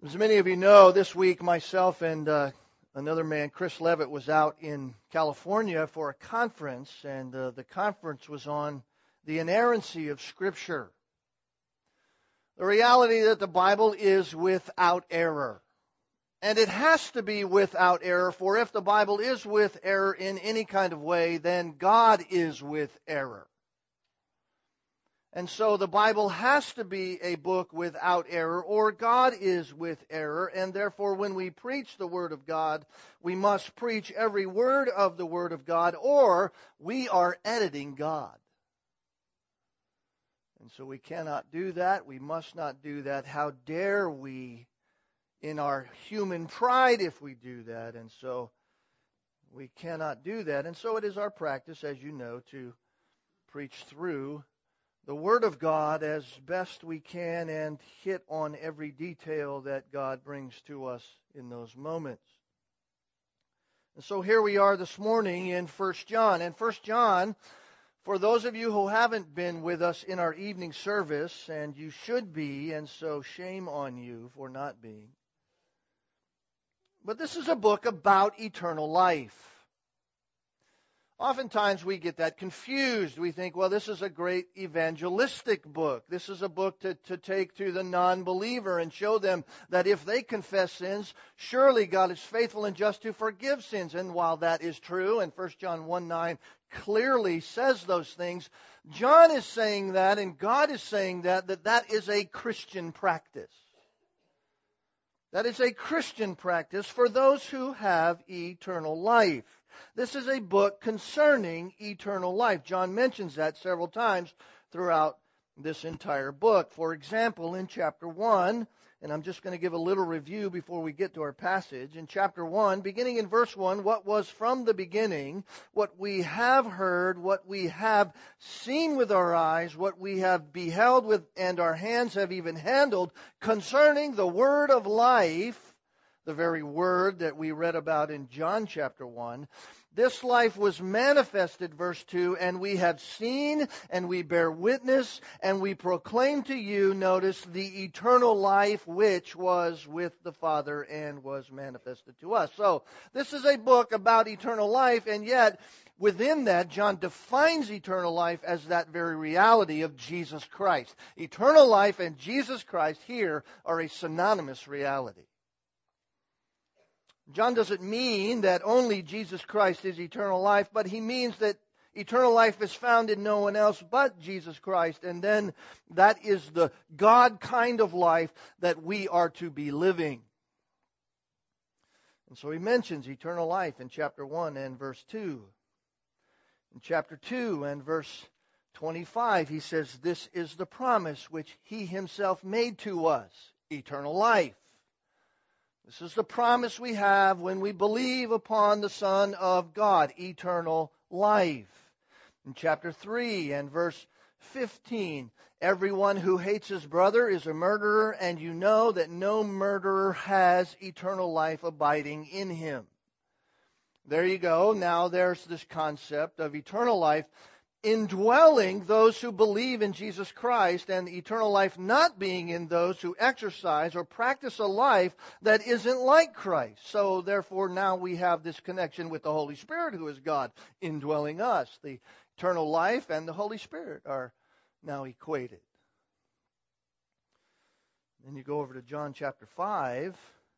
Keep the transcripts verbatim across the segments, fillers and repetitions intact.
As many of you know, this week myself and uh, another man, Chris Levitt, was out in California for a conference, and uh, the conference was on the inerrancy of Scripture. The reality that the Bible is without error. And it has to be without error, for if the Bible is with error in any kind of way, then God is with error. And so the Bible has to be a book without error, or God is with error. And therefore, when we preach the Word of God, we must preach every word of the Word of God, or we are editing God. And so we cannot do that. We must not do that. How dare we in our human pride if we do that? And so we cannot do that. And so it is our practice, as you know, to preach through the Word of God as best we can and hit on every detail that God brings to us in those moments. And so here we are this morning in First John. And First John, for those of you who haven't been with us in our evening service, and you should be, and so shame on you for not being. But this is a book about eternal life. Oftentimes we get that confused. We think, well, this is a great evangelistic book. This is a book to, to take to the non-believer and show them that if they confess sins, surely God is faithful and just to forgive sins. And while that is true, and First John one nine clearly says those things, John is saying that, and God is saying that, that that is a Christian practice. That is a Christian practice for those who have eternal life. This is a book concerning eternal life. John mentions that several times throughout this entire book. For example, in chapter one, and I'm just going to give a little review before we get to our passage. In chapter one, beginning in verse one, what was from the beginning, what we have heard, what we have seen with our eyes, what we have beheld with, and our hands have even handled, concerning the word of life, the very word that we read about in John chapter one. This life was manifested, verse two, and we have seen, and we bear witness, and we proclaim to you, notice, the eternal life which was with the Father and was manifested to us. So, this is a book about eternal life, and yet, within that, John defines eternal life as that very reality of Jesus Christ. Eternal life and Jesus Christ here are a synonymous reality. John doesn't mean that only Jesus Christ is eternal life, but he means that eternal life is found in no one else but Jesus Christ. And then that is the God kind of life that we are to be living. And so he mentions eternal life in chapter one and verse two. In chapter two and verse twenty-five, he says, this is the promise which he himself made to us, eternal life. This is the promise we have when we believe upon the Son of God, eternal life. In chapter three and verse fifteen, everyone who hates his brother is a murderer, and you know that no murderer has eternal life abiding in him. There you go. Now there's this concept of eternal life indwelling those who believe in Jesus Christ, and eternal life not being in those who exercise or practice a life that isn't like Christ. So therefore now we have this connection with the Holy Spirit, who is God, indwelling us. The eternal life and the Holy Spirit are now equated. Then you go over to John chapter five,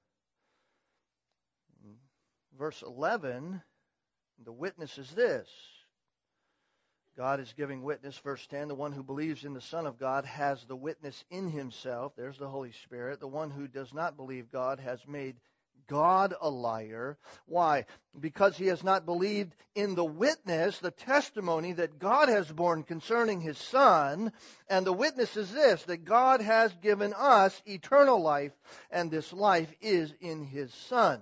verse eleven. The witness is this. God is giving witness, verse ten, the one who believes in the Son of God has the witness in himself. There's the Holy Spirit. The one who does not believe God has made God a liar. Why? Because he has not believed in the witness, the testimony that God has borne concerning his Son. And the witness is this, that God has given us eternal life, and this life is in his Son.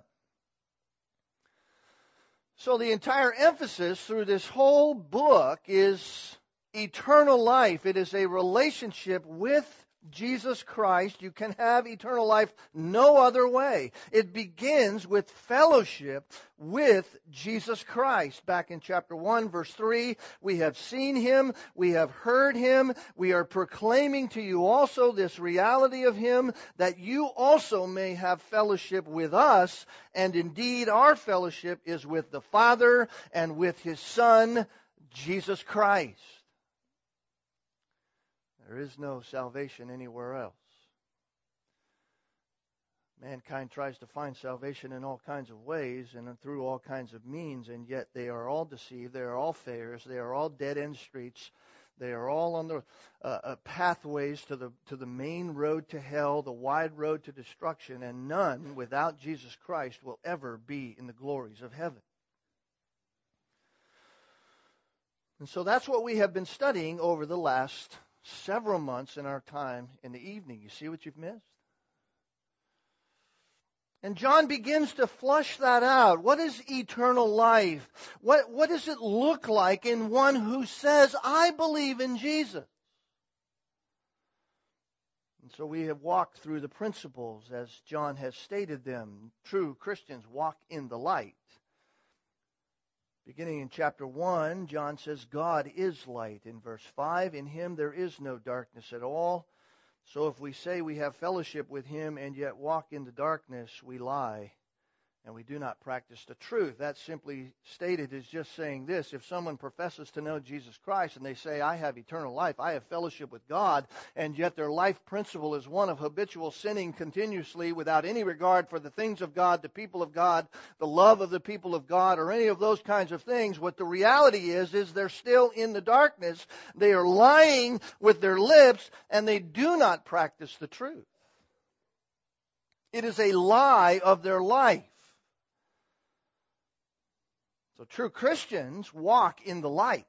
So the entire emphasis through this whole book is eternal life. It is a relationship with Jesus Christ. You can have eternal life no other way. It begins with fellowship with Jesus Christ. Back in chapter one, verse three, we have seen Him, we have heard Him, we are proclaiming to you also this reality of Him, that you also may have fellowship with us, and indeed our fellowship is with the Father and with His Son, Jesus Christ. There is no salvation anywhere else. Mankind tries to find salvation in all kinds of ways and through all kinds of means, and yet they are all deceived. They are all failures. They are all dead-end streets. They are all on the uh, uh, pathways to the to the main road to hell, the wide road to destruction, and none without Jesus Christ will ever be in the glories of heaven. And so that's what we have been studying over the last several months in our time in the evening. You see what you've missed? And John begins to flush that out. What is eternal life? What, what does it look like in one who says, I believe in Jesus? And so we have walked through the principles as John has stated them. True Christians walk in the light. Beginning in chapter one, John says, God is light. In verse five, in Him there is no darkness at all. So if we say we have fellowship with Him and yet walk in the darkness, we lie, and we do not practice the truth. That simply stated is just saying this. If someone professes to know Jesus Christ and they say, I have eternal life, I have fellowship with God, and yet their life principle is one of habitual sinning continuously without any regard for the things of God, the people of God, the love of the people of God, or any of those kinds of things, what the reality is, is they're still in the darkness. They are lying with their lips, and they do not practice the truth. It is a lie of their life. So true Christians walk in the light.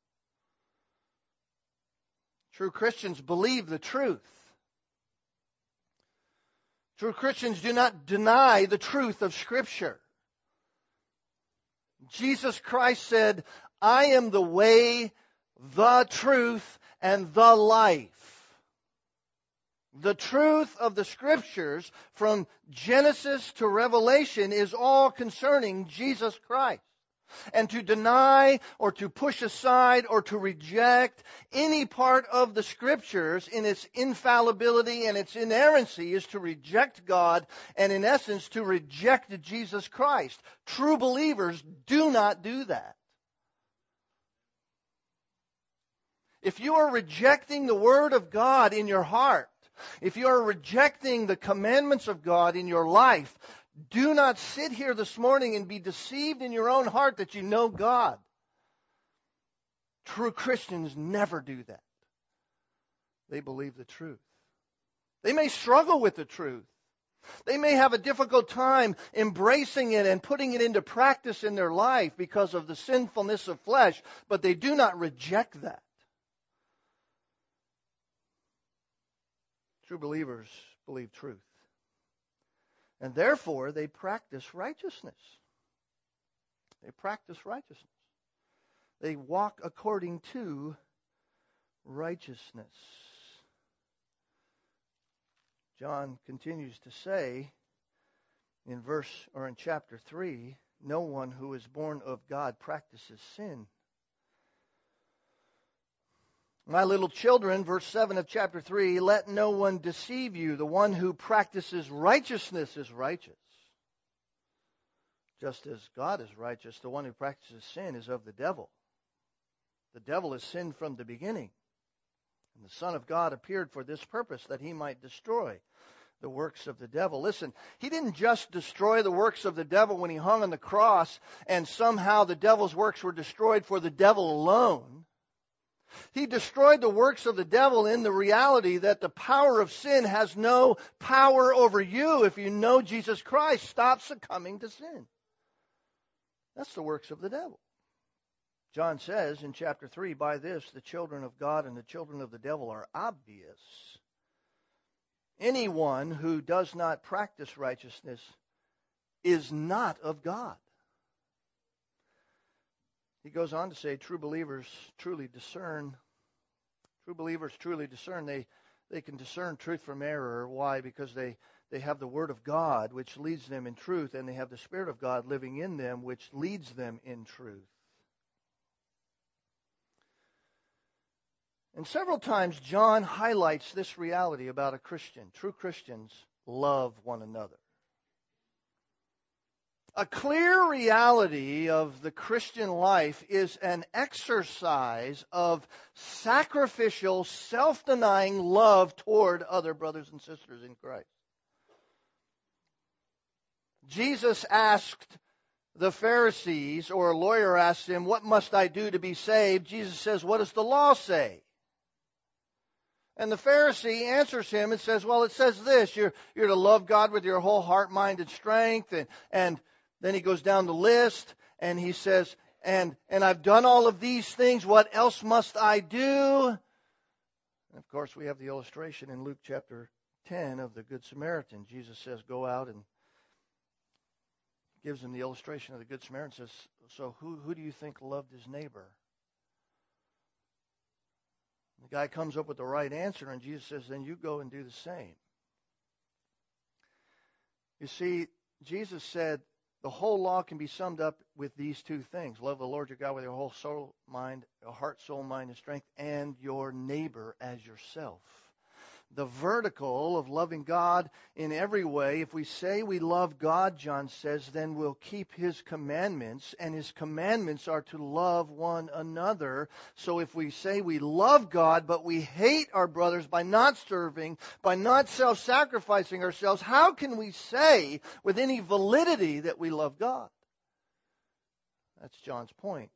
True Christians believe the truth. True Christians do not deny the truth of Scripture. Jesus Christ said, I am the way, the truth, and the life. The truth of the Scriptures from Genesis to Revelation is all concerning Jesus Christ. And to deny or to push aside or to reject any part of the Scriptures in its infallibility and its inerrancy is to reject God and, in essence, to reject Jesus Christ. True believers do not do that. If you are rejecting the Word of God in your heart, if you are rejecting the commandments of God in your life, do not sit here this morning and be deceived in your own heart that you know God. True Christians never do that. They believe the truth. They may struggle with the truth. They may have a difficult time embracing it and putting it into practice in their life because of the sinfulness of flesh, but they do not reject that. True believers believe truth. And therefore, they practice righteousness. They practice righteousness. They walk according to righteousness. John continues to say in verse or in chapter three, no one who is born of God practices sin. My little children, verse seven of chapter three, let no one deceive you. The one who practices righteousness is righteous. Just as God is righteous, the one who practices sin is of the devil. The devil has sinned from the beginning. And the Son of God appeared for this purpose, that he might destroy the works of the devil. Listen, he didn't just destroy the works of the devil when he hung on the cross and somehow the devil's works were destroyed for the devil alone. He destroyed the works of the devil in the reality that the power of sin has no power over you if you know Jesus Christ. Stop succumbing to sin. That's the works of the devil. John says in chapter three, by this the children of God and the children of the devil are obvious. Anyone who does not practice righteousness is not of God. He goes on to say, true believers truly discern. True believers truly discern. They, They can discern truth from error. Why? Because they, they have the Word of God, which leads them in truth, and they have the Spirit of God living in them, which leads them in truth. And several times John highlights this reality about a Christian. True Christians love one another. A clear reality of the Christian life is an exercise of sacrificial, self-denying love toward other brothers and sisters in Christ. Jesus asked the Pharisees, or a lawyer asked him, "What must I do to be saved?" Jesus says, "What does the law say?" And the Pharisee answers him and says, "Well, it says this, you're, you're to love God with your whole heart, mind, and strength." And, and then he goes down the list and he says, and, and I've done all of these things. What else must I do? And of course, we have the illustration in Luke chapter ten of the Good Samaritan. Jesus says, go out, and gives him the illustration of the Good Samaritan. Says, so who, who do you think loved his neighbor? The guy comes up with the right answer, and Jesus says, then you go and do the same. You see, Jesus said the whole law can be summed up with these two things. Love the Lord your God with your whole soul, mind, heart, soul, mind, and strength, and your neighbor as yourself. The vertical of loving God in every way. If we say we love God, John says, then we'll keep His commandments, and His commandments are to love one another. So if we say we love God, but we hate our brothers by not serving, by not self-sacrificing ourselves, how can we say with any validity that we love God? That's John's point.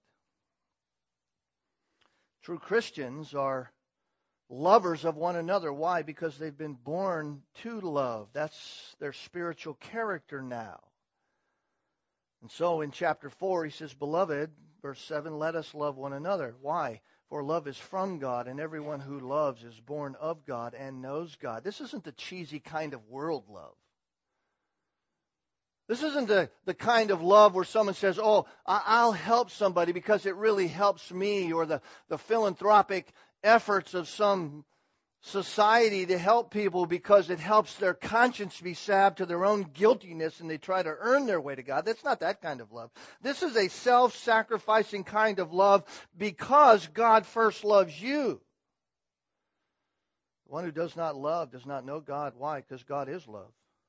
True Christians are lovers of one another. Why? Because they've been born to love. That's their spiritual character now. And so in chapter four, he says, Beloved, verse seven, let us love one another. Why? For love is from God, and everyone who loves is born of God and knows God. This isn't the cheesy kind of world love. This isn't the, the kind of love where someone says, oh, I'll help somebody because it really helps me, or the, the philanthropic efforts of some society to help people because it helps their conscience be salved to their own guiltiness and they try to earn their way to God. That's not that kind of love. This is a self-sacrificing kind of love because God first loves you. The one who does not love does not know God. Why? Because God is love.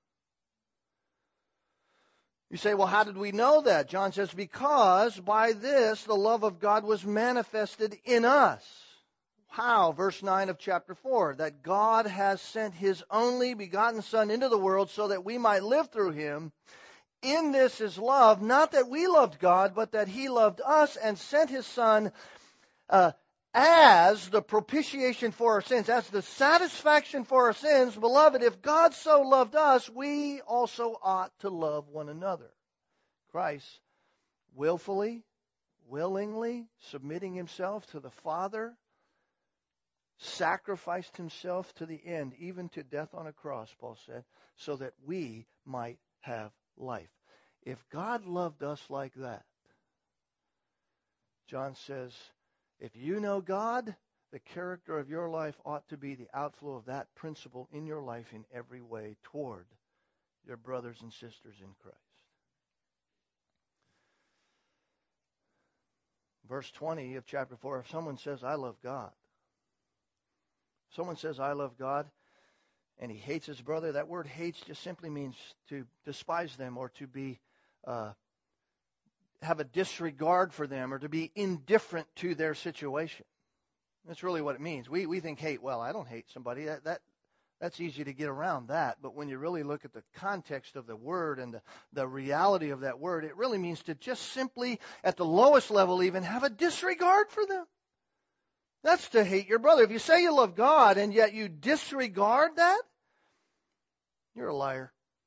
You say, well, how did we know that? John says, because by this the love of God was manifested in us. How? Verse nine of chapter four, that God has sent His only begotten Son into the world so that we might live through Him. In this is love, not that we loved God, but that He loved us and sent His Son uh, as the propitiation for our sins, as the satisfaction for our sins. Beloved, if God so loved us, we also ought to love one another. Christ willfully, willingly submitting Himself to the Father, sacrificed Himself to the end, even to death on a cross, Paul said, so that we might have life. If God loved us like that, John says, if you know God, the character of your life ought to be the outflow of that principle in your life in every way toward your brothers and sisters in Christ. Verse twenty of chapter four, if someone says, I love God, someone says, I love God, and he hates his brother, that word hates just simply means to despise them or to be, uh, have a disregard for them or to be indifferent to their situation. That's really what it means. We we think hate, well, I don't hate somebody. That, that That's easy to get around that. But when you really look at the context of the word and the, the reality of that word, it really means to just simply, at the lowest level even, have a disregard for them. That's to hate your brother. If you say you love God and yet you disregard that, you're a liar.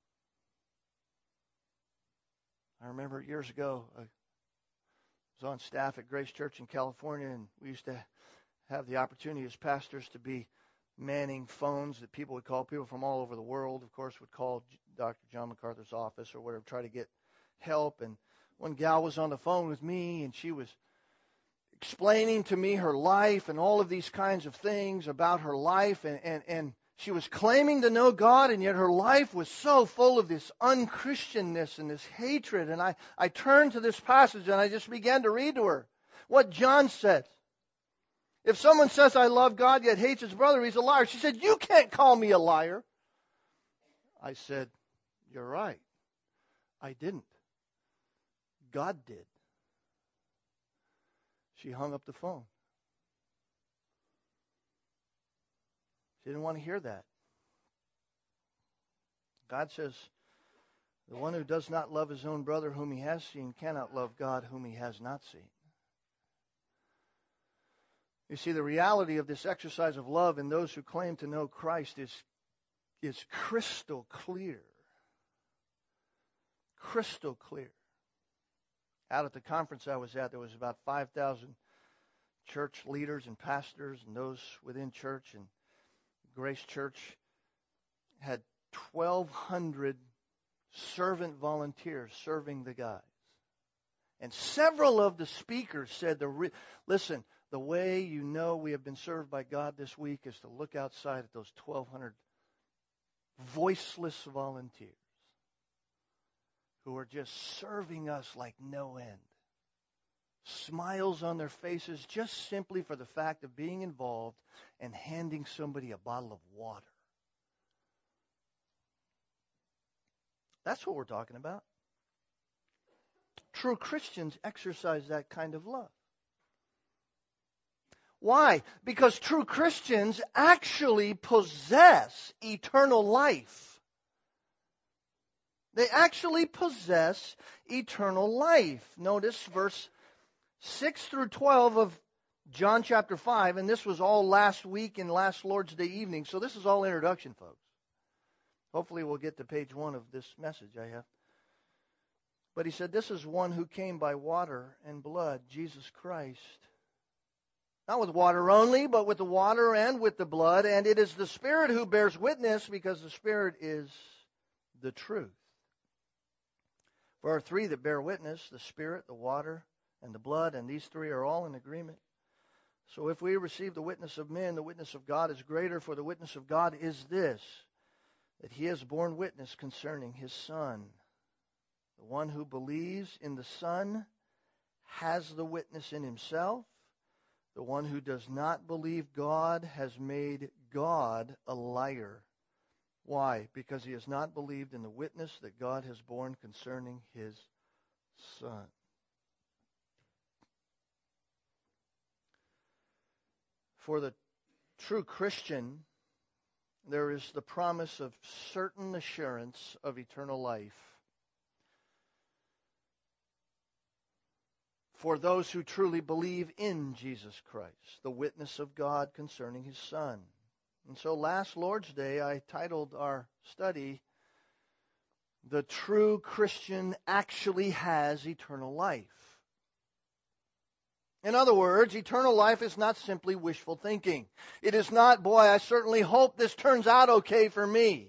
I remember years ago, I was on staff at Grace Church in California, and we used to have the opportunity as pastors to be manning phones that people would call. People from all over the world, of course, would call Doctor John MacArthur's office or whatever, try to get help. And one gal was on the phone with me, and she was explaining to me her life and all of these kinds of things about her life. And, and, and she was claiming to know God, and yet her life was so full of this unchristianness and this hatred. And I, I turned to this passage and I just began to read to her what John said. If someone says, I love God, yet hates his brother, he's a liar. She said, you can't call me a liar. I said, you're right. I didn't. God did. She hung up the phone. She didn't want to hear that. God says, the one who does not love his own brother whom he has seen cannot love God whom he has not seen. You see, the reality of this exercise of love in those who claim to know Christ is, is crystal clear. Crystal clear. Out at the conference I was at, there was about five thousand church leaders and pastors and those within church, and Grace Church had twelve hundred servant volunteers serving the guys. And several of the speakers said, the re- listen, the way you know we have been served by God this week is to look outside at those twelve hundred voiceless volunteers who are just serving us like no end. Smiles on their faces just simply for the fact of being involved and handing somebody a bottle of water. That's what we're talking about. True Christians exercise that kind of love. Why? Because true Christians actually possess eternal life. They actually possess eternal life. Notice verse six through twelve of John chapter five, and this was all last week and last Lord's Day evening, so this is all introduction, folks. Hopefully we'll get to page one of this message I have. But he said, this is one who came by water and blood, Jesus Christ. Not with water only, but with the water and with the blood. And it is the Spirit who bears witness, because the Spirit is the truth. There are three that bear witness, the Spirit, the water, and the blood, and these three are all in agreement. So if we receive the witness of men, the witness of God is greater, for the witness of God is this, that he has borne witness concerning his Son. The one who believes in the Son has the witness in himself. The one who does not believe God has made God a liar. Why? Because he has not believed in the witness that God has borne concerning his Son. For the true Christian, there is the promise of certain assurance of eternal life. For those who truly believe in Jesus Christ, the witness of God concerning his Son. And so last Lord's Day, I titled our study, The True Christian Actually Has Eternal Life. In other words, eternal life is not simply wishful thinking. It is not, boy, I certainly hope this turns out okay for me.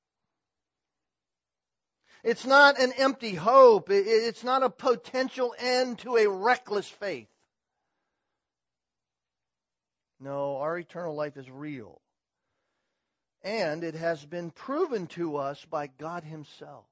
It's not an empty hope. It's not a potential end to a reckless faith. No, our eternal life is real. And it has been proven to us by God himself.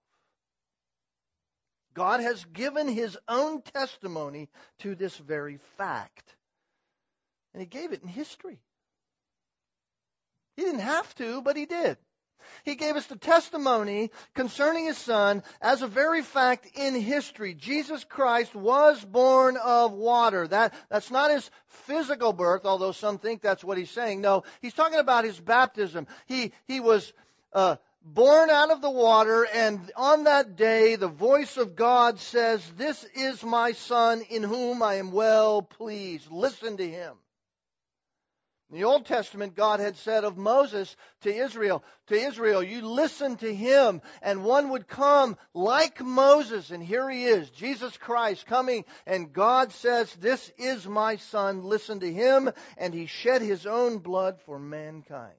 God has given his own testimony to this very fact. And he gave it in history. He didn't have to, but he did. He gave us the testimony concerning his Son as a very fact in history. Jesus Christ was born of water. That, that's not his physical birth, although some think that's what he's saying. No, he's talking about his baptism. He, he was uh, born out of the water, and on that day the voice of God says, "This is my Son in whom I am well pleased. Listen to him." In the Old Testament, God had said of Moses to Israel, to Israel, you listen to him, and one would come like Moses, and here he is, Jesus Christ coming, and God says, this is my Son, listen to him, and he shed his own blood for mankind.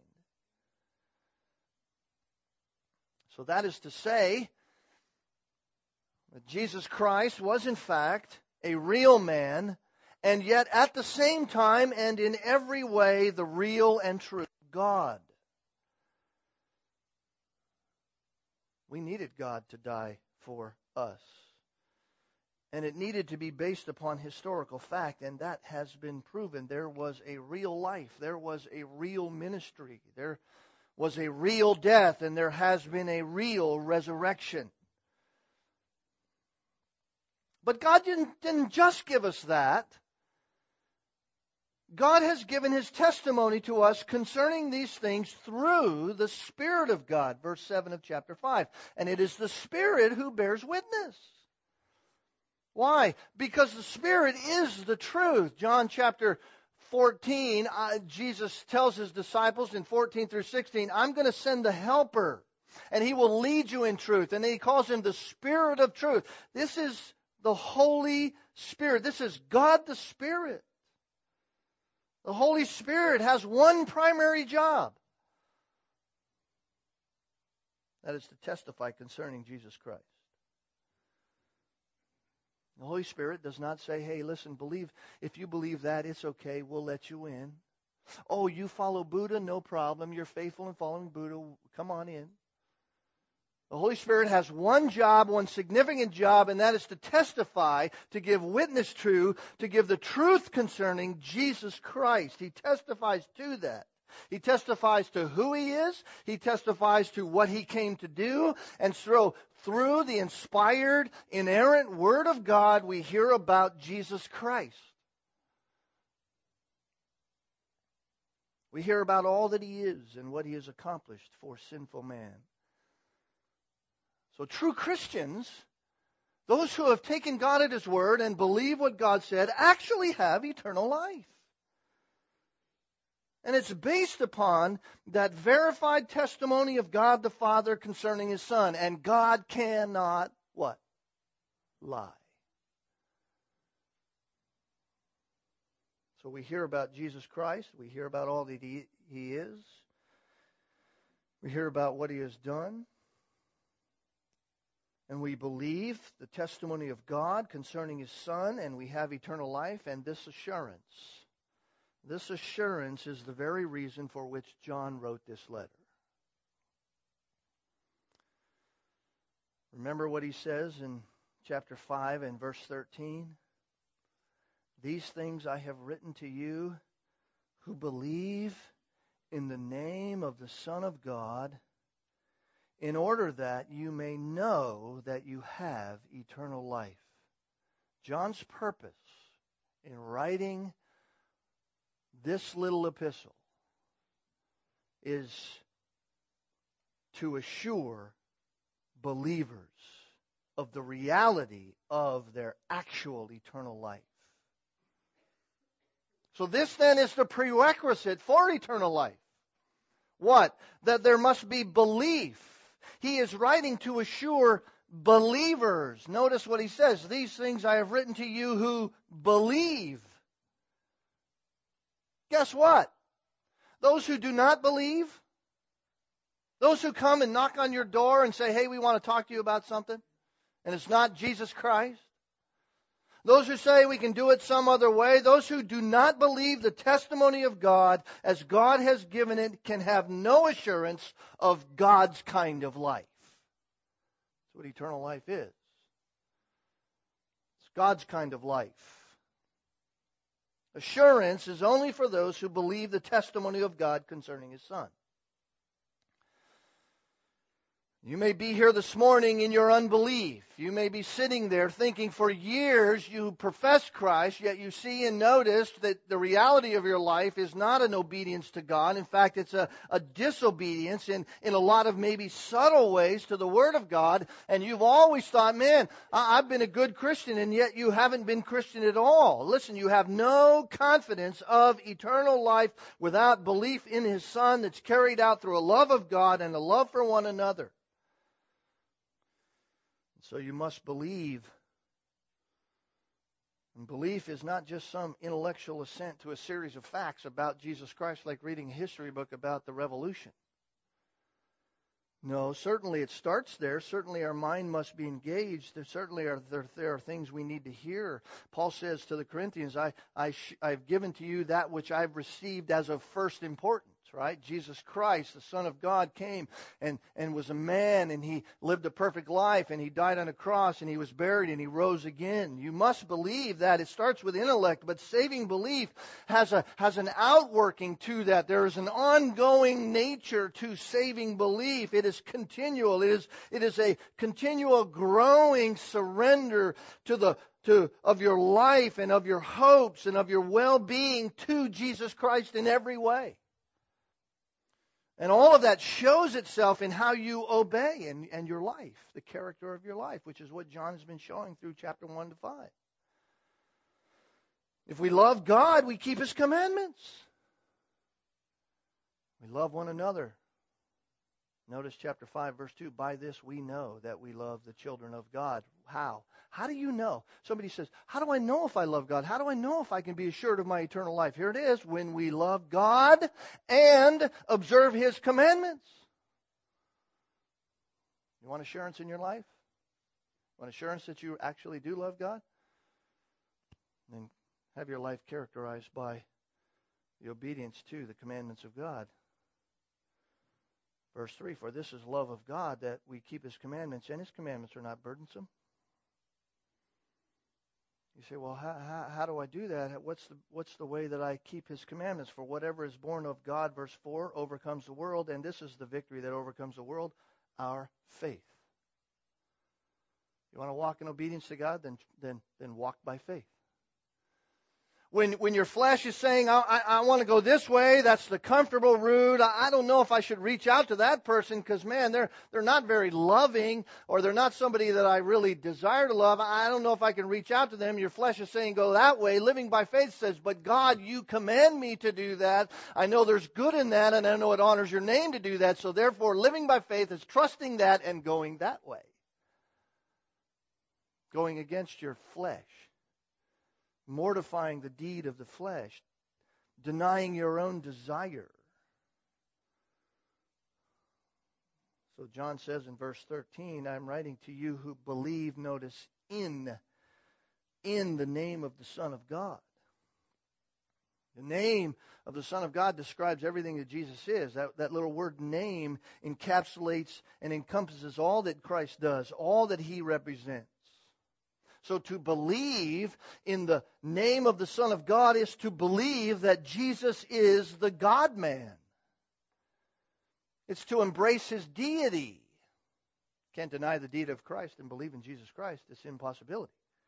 So that is to say that Jesus Christ was in fact a real man and yet at the same time and in every way the real and true God. We needed God to die for us. And it needed to be based upon historical fact, and that has been proven. There was a real life. There was a real ministry. There was a real death, and there has been a real resurrection. But God didn't, didn't just give us that. God has given His testimony to us concerning these things through the Spirit of God. Verse seven of chapter five. And it is the Spirit who bears witness. Why? Because the Spirit is the truth. John chapter fourteen, uh, Jesus tells His disciples in fourteen through sixteen, I'm going to send the Helper, and He will lead you in truth. And He calls Him the Spirit of truth. This is the Holy Spirit. This is God the Spirit. The Holy Spirit has one primary job. That is to testify concerning Jesus Christ. The Holy Spirit does not say, hey, listen, believe. If you believe that, it's okay. We'll let you in. Oh, you follow Buddha? No problem. You're faithful in following Buddha. Come on in. The Holy Spirit has one job, one significant job, and that is to testify, to give witness to, to give the truth concerning Jesus Christ. He testifies to that. He testifies to who He is. He testifies to what He came to do. And so through the inspired, inerrant Word of God, we hear about Jesus Christ. We hear about all that He is and what He has accomplished for sinful man. So true Christians, those who have taken God at His word and believe what God said, actually have eternal life. And it's based upon that verified testimony of God the Father concerning His Son. And God cannot, what? Lie. So we hear about Jesus Christ. We hear about all that He, he is. We hear about what He has done. And we believe the testimony of God concerning His Son, and we have eternal life and this assurance. This assurance is the very reason for which John wrote this letter. Remember what he says in chapter five and verse thirteen? These things I have written to you who believe in the name of the Son of God, in order that you may know that you have eternal life. John's purpose in writing this little epistle is to assure believers of the reality of their actual eternal life. So this then is the prerequisite for eternal life. What? That there must be belief. He is writing to assure believers. Notice what he says. These things I have written to you who believe. Guess what? Those who do not believe, those who come and knock on your door and say, hey, we want to talk to you about something, and it's not Jesus Christ. Those who say we can do it some other way, those who do not believe the testimony of God as God has given it, can have no assurance of God's kind of life. That's what eternal life is. It's God's kind of life. Assurance is only for those who believe the testimony of God concerning His Son. You may be here this morning in your unbelief. You may be sitting there thinking for years you profess Christ, yet you see and notice that the reality of your life is not an obedience to God. In fact, it's a, a disobedience in, in a lot of maybe subtle ways to the Word of God. And you've always thought, man, I, I've been a good Christian, and yet you haven't been Christian at all. Listen, you have no confidence of eternal life without belief in His Son that's carried out through a love of God and a love for one another. So you must believe. And belief is not just some intellectual assent to a series of facts about Jesus Christ, like reading a history book about the revolution. No, certainly it starts there. Certainly our mind must be engaged. There certainly are there, there are things we need to hear. Paul says to the Corinthians, I, I sh- I've given to you that which I've received as of first importance. Right? Jesus Christ, the Son of God, came and, and was a man, and he lived a perfect life, and he died on a cross, and he was buried, and he rose again. You must believe that. It starts with intellect, but saving belief has a has an outworking to that. There is an ongoing nature to saving belief. It is continual. It is it is a continual growing surrender to the to of your life and of your hopes and of your well-being to Jesus Christ in every way. And all of that shows itself in how you obey and, and your life, the character of your life, which is what John has been showing through chapter one to five. If we love God, we keep His commandments. We love one another. Notice chapter five, verse two, by this we know that we love the children of God. How? How do you know? Somebody says, how do I know if I love God? How do I know if I can be assured of my eternal life? Here it is, when we love God and observe His commandments. You want assurance in your life? You want assurance that you actually do love God? Then have your life characterized by the obedience to the commandments of God. Verse three, for this is love of God, that we keep His commandments, and His commandments are not burdensome. You say, well, how, how, how do I do that? What's the, what's the way that I keep His commandments? For whatever is born of God, verse four, overcomes the world, and this is the victory that overcomes the world, our faith. You want to walk in obedience to God? Then, then, then walk by faith. When when your flesh is saying, I, I, I want to go this way, that's the comfortable route. I, I don't know if I should reach out to that person because, man, they're they're not very loving, or they're not somebody that I really desire to love. I don't know if I can reach out to them. Your flesh is saying, go that way. Living by faith says, but God, you command me to do that. I know there's good in that, and I know it honors your name to do that. So therefore, living by faith is trusting that and going that way. Going against your flesh. Mortifying the deed of the flesh, denying your own desire. So John says in verse thirteen, I'm writing to you who believe, notice, in, in the name of the Son of God. The name of the Son of God describes everything that Jesus is. That, that little word name encapsulates and encompasses all that Christ does, all that He represents. So to believe in the name of the Son of God is to believe that Jesus is the God-man. It's to embrace His deity. Can't deny the deity of Christ and believe in Jesus Christ. It's an impossibility.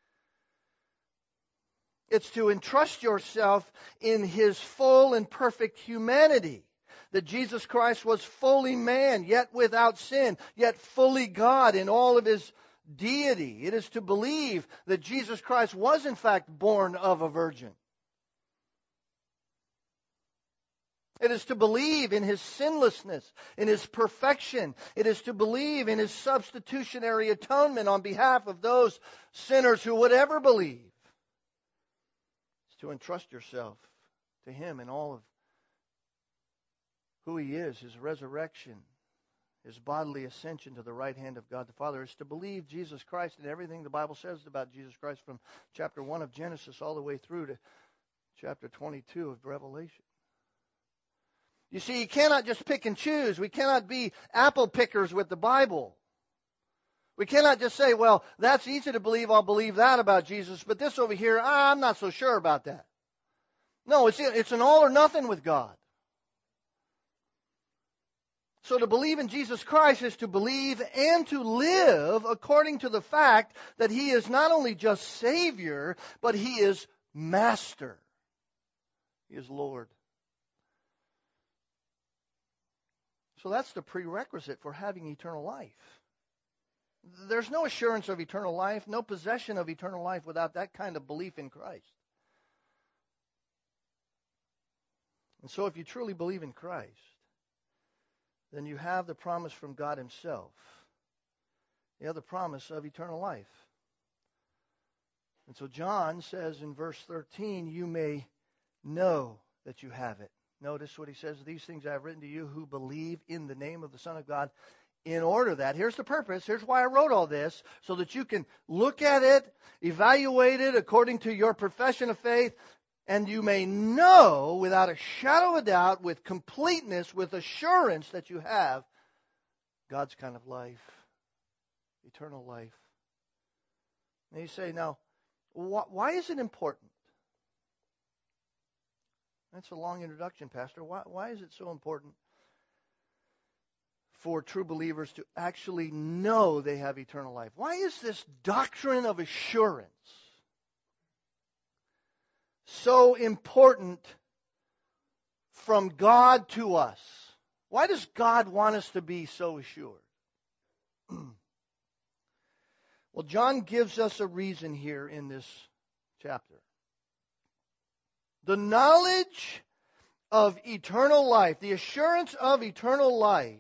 It's to entrust yourself in His full and perfect humanity. That Jesus Christ was fully man, yet without sin, yet fully God in all of His deity. It is to believe that Jesus Christ was in fact born of a virgin. It is to believe in His sinlessness, in His perfection. It is to believe in His substitutionary atonement on behalf of those sinners who would ever believe. It's to entrust yourself to Him in all of who He is, His resurrection, His bodily ascension to the right hand of God the Father. Is to believe Jesus Christ and everything the Bible says about Jesus Christ from chapter one of Genesis all the way through to chapter twenty-two of Revelation. You see, you cannot just pick and choose. We cannot be apple pickers with the Bible. We cannot just say, well, that's easy to believe, I'll believe that about Jesus, but this over here, I'm not so sure about that. No, it's, it's an all or nothing with God. So to believe in Jesus Christ is to believe and to live according to the fact that He is not only just Savior, but He is Master. He is Lord. So that's the prerequisite for having eternal life. There's no assurance of eternal life, no possession of eternal life without that kind of belief in Christ. And so if you truly believe in Christ, then you have the promise from God Himself. You have the promise of eternal life. And so John says in verse thirteen, you may know that you have it. Notice what he says, these things I have written to you who believe in the name of the Son of God in order that, here's the purpose, here's why I wrote all this, so that you can look at it, evaluate it according to your profession of faith, and you may know without a shadow of a doubt, with completeness, with assurance that you have God's kind of life, eternal life. And you say, now, wh- why is it important? That's a long introduction, Pastor. Why, why is it so important for true believers to actually know they have eternal life? Why is this doctrine of assurance so important from God to us? Why does God want us to be so assured? Well, John gives us a reason here in this chapter. The knowledge of eternal life, the assurance of eternal life,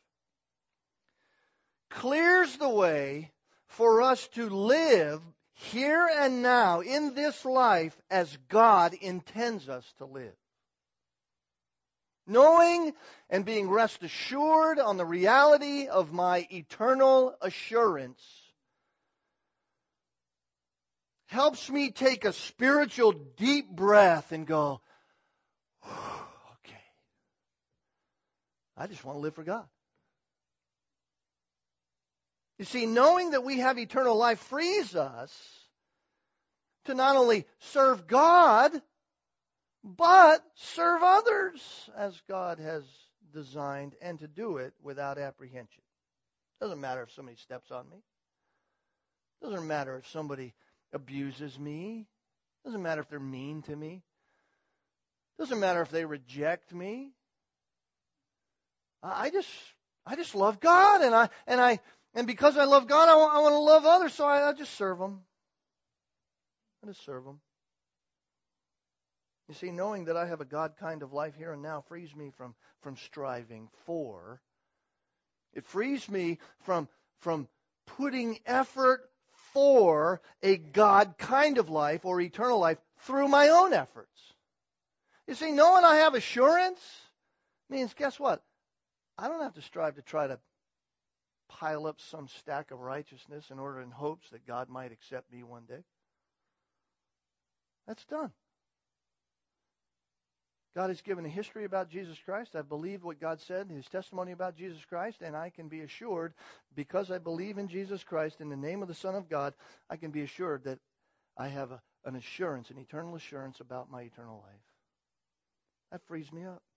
clears the way for us to live here and now in this life as God intends us to live. Knowing and being rest assured on the reality of my eternal assurance helps me take a spiritual deep breath and go, okay, I just want to live for God. You see, knowing that we have eternal life frees us to not only serve God, but serve others as God has designed, and to do it without apprehension. Doesn't matter if somebody steps on me. Doesn't matter if somebody abuses me. Doesn't matter if they're mean to me. Doesn't matter if they reject me. I just, I just love God, and I, and I, and because I love God, I want, I want to love others, so I, I just serve them. I just serve them. You see, knowing that I have a God kind of life here and now frees me from, from striving for. It frees me from, from putting effort for a God kind of life or eternal life through my own efforts. You see, knowing I have assurance means, guess what? I don't have to strive to try to pile up some stack of righteousness in order in hopes that God might accept me one day. That's done. God has given a history about Jesus Christ. I've believed what God said, His testimony about Jesus Christ, and I can be assured, because I believe in Jesus Christ, in the name of the Son of God, I can be assured that I have a, an assurance, an eternal assurance about my eternal life. That frees me up.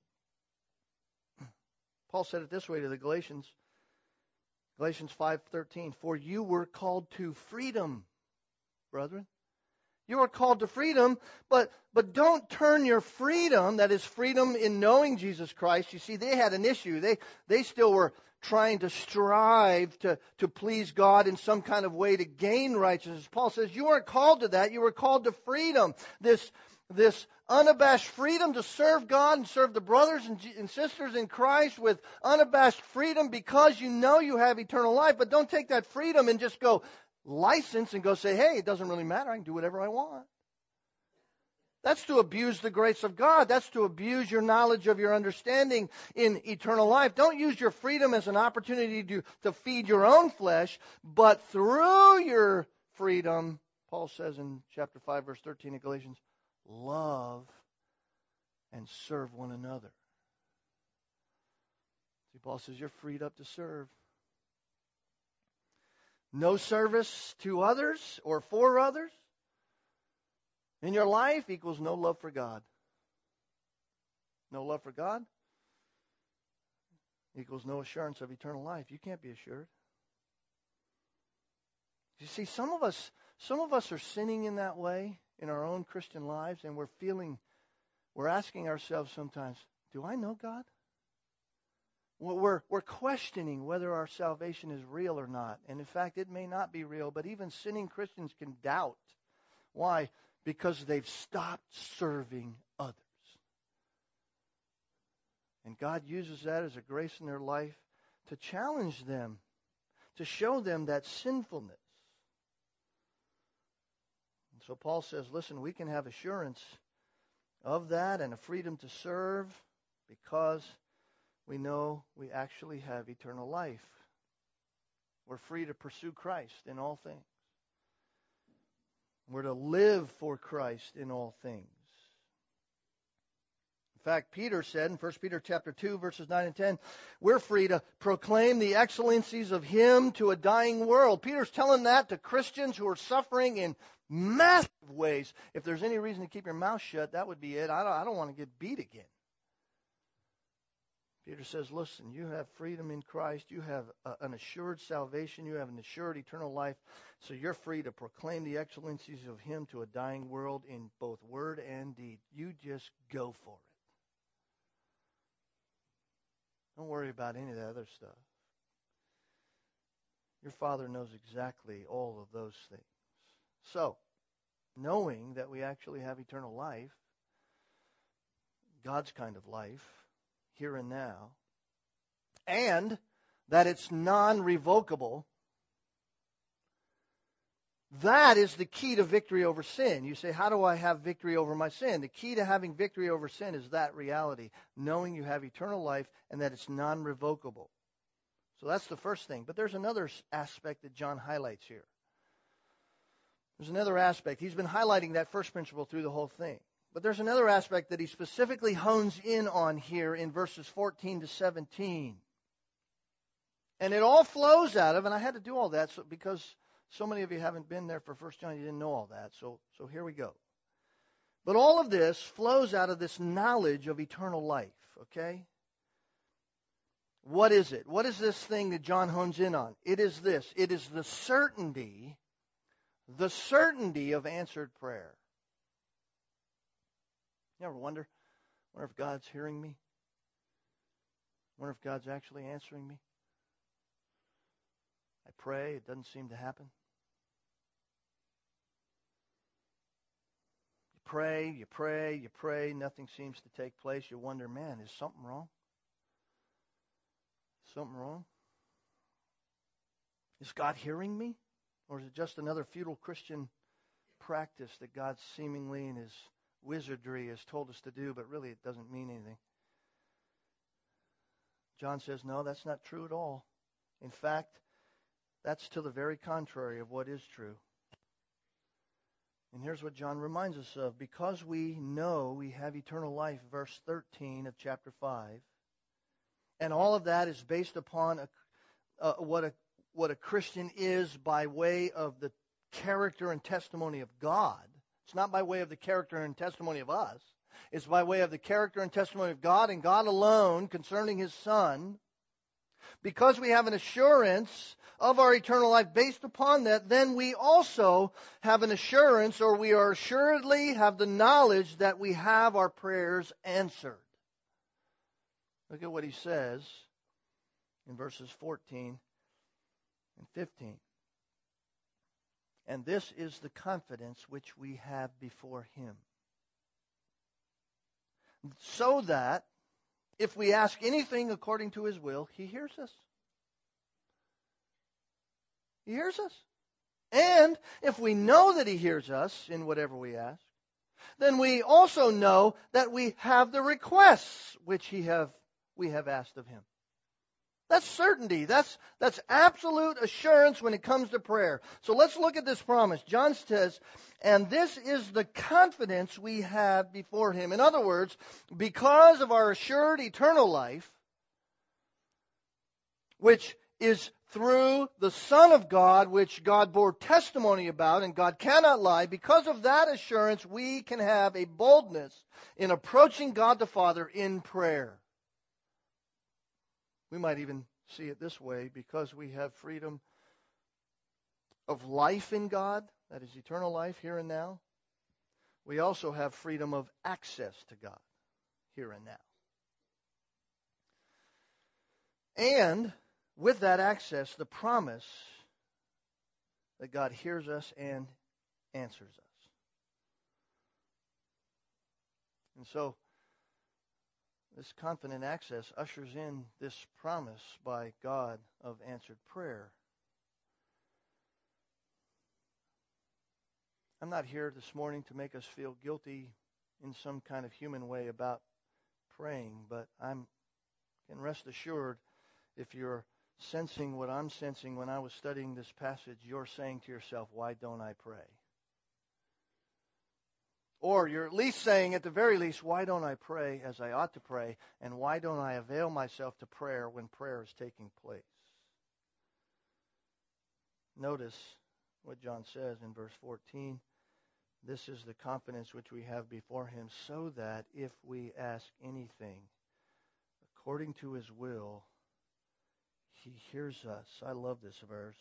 Paul said it this way to the Galatians, Galatians five thirteen, for you were called to freedom, brethren. You are called to freedom, but, but don't turn your freedom, that is freedom in knowing Jesus Christ. You see, they had an issue. They, they still were trying to strive to, to please God in some kind of way to gain righteousness. Paul says, you weren't called to that. You were called to freedom. This, this unabashed freedom to serve God and serve the brothers and, and sisters in Christ with unabashed freedom because you know you have eternal life. But don't take that freedom and just go license and go say, hey, it doesn't really matter. I can do whatever I want. That's to abuse the grace of God. That's to abuse your knowledge of your understanding in eternal life. Don't use your freedom as an opportunity to, to feed your own flesh, but through your freedom, Paul says in chapter five, verse thirteen of Galatians, love and serve one another. See, Paul says you're freed up to serve. No service to others or for others in your life equals no love for God. No love for God equals no assurance of eternal life. You can't be assured. You see, some of us, some of us are sinning in that way in our own Christian lives, and we're feeling, we're asking ourselves sometimes, do I know God? We're, we're questioning whether our salvation is real or not. And in fact, it may not be real, but even sinning Christians can doubt. Why? Because they've stopped serving others. And God uses that as a grace in their life to challenge them, to show them that sinfulness. And so Paul says, listen, we can have assurance of that and a freedom to serve because we know we actually have eternal life. We're free to pursue Christ in all things. We're to live for Christ in all things. In fact, Peter said in First Peter chapter two, verses nine and ten, we're free to proclaim the excellencies of Him to a dying world. Peter's telling that to Christians who are suffering in massive ways. If there's any reason to keep your mouth shut, that would be it. I don't, I don't want to get beat again. Peter says, listen, you have freedom in Christ. You have a, an assured salvation. You have an assured eternal life. So you're free to proclaim the excellencies of Him to a dying world in both word and deed. You just go for it. Don't worry about any of that other stuff. Your Father knows exactly all of those things. So, knowing that we actually have eternal life, God's kind of life, here and now, and that it's non-revocable, that is the key to victory over sin. You say, how do I have victory over my sin? The key to having victory over sin is that reality, knowing you have eternal life and that it's non-revocable. So that's the first thing. But there's another aspect that John highlights here. There's another aspect. He's been highlighting that first principle through the whole thing. But there's another aspect that he specifically hones in on here in verses fourteen to seventeen. And it all flows out of, and I had to do all that so, because so many of you haven't been there for First John, you didn't know all that. So, so here we go. But all of this flows out of this knowledge of eternal life, okay? What is it? What is this thing that John hones in on? It is this. It is the certainty, the certainty of answered prayer. You ever wonder, wonder if God's hearing me? Wonder if God's actually answering me? I pray, it doesn't seem to happen. You pray, you pray, you pray, nothing seems to take place. You wonder, man, is something wrong? Something wrong? Is God hearing me? Or is it just another futile Christian practice that God seemingly in His wizardry has told us to do, but really it doesn't mean anything? John says, no, that's not true at all. In fact, that's to the very contrary of what is true. And here's what John reminds us of. Because we know we have eternal life, verse thirteen of chapter five, and all of that is based upon a, uh, what a what a Christian is by way of the character and testimony of God. It's not by way of the character and testimony of us. It's by way of the character and testimony of God and God alone concerning His Son. Because we have an assurance of our eternal life based upon that, then we also have an assurance, or we are assuredly have the knowledge that we have our prayers answered. Look at what he says in verses fourteen and fifteen. And this is the confidence which we have before Him, so that if we ask anything according to His will, He hears us. He hears us. And if we know that He hears us in whatever we ask, then we also know that we have the requests which he have we have asked of Him. That's certainty. That's, that's absolute assurance when it comes to prayer. So let's look at this promise. John says, and this is the confidence we have before Him. In other words, because of our assured eternal life, which is through the Son of God, which God bore testimony about, and God cannot lie, because of that assurance, we can have a boldness in approaching God the Father in prayer. We might even see it this way: because we have freedom of life in God, that is eternal life here and now, we also have freedom of access to God here and now. And with that access, the promise that God hears us and answers us. And so, this confident access ushers in this promise by God of answered prayer. I'm not here this morning to make us feel guilty in some kind of human way about praying, but I'm can rest assured, if you're sensing what I'm sensing when I was studying this passage, you're saying to yourself, why don't I pray? Or you're at least saying, at the very least, why don't I pray as I ought to pray? And why don't I avail myself to prayer when prayer is taking place? Notice what John says in verse fourteen. This is the confidence which we have before him, so that if we ask anything according to his will, he hears us. I love this verse.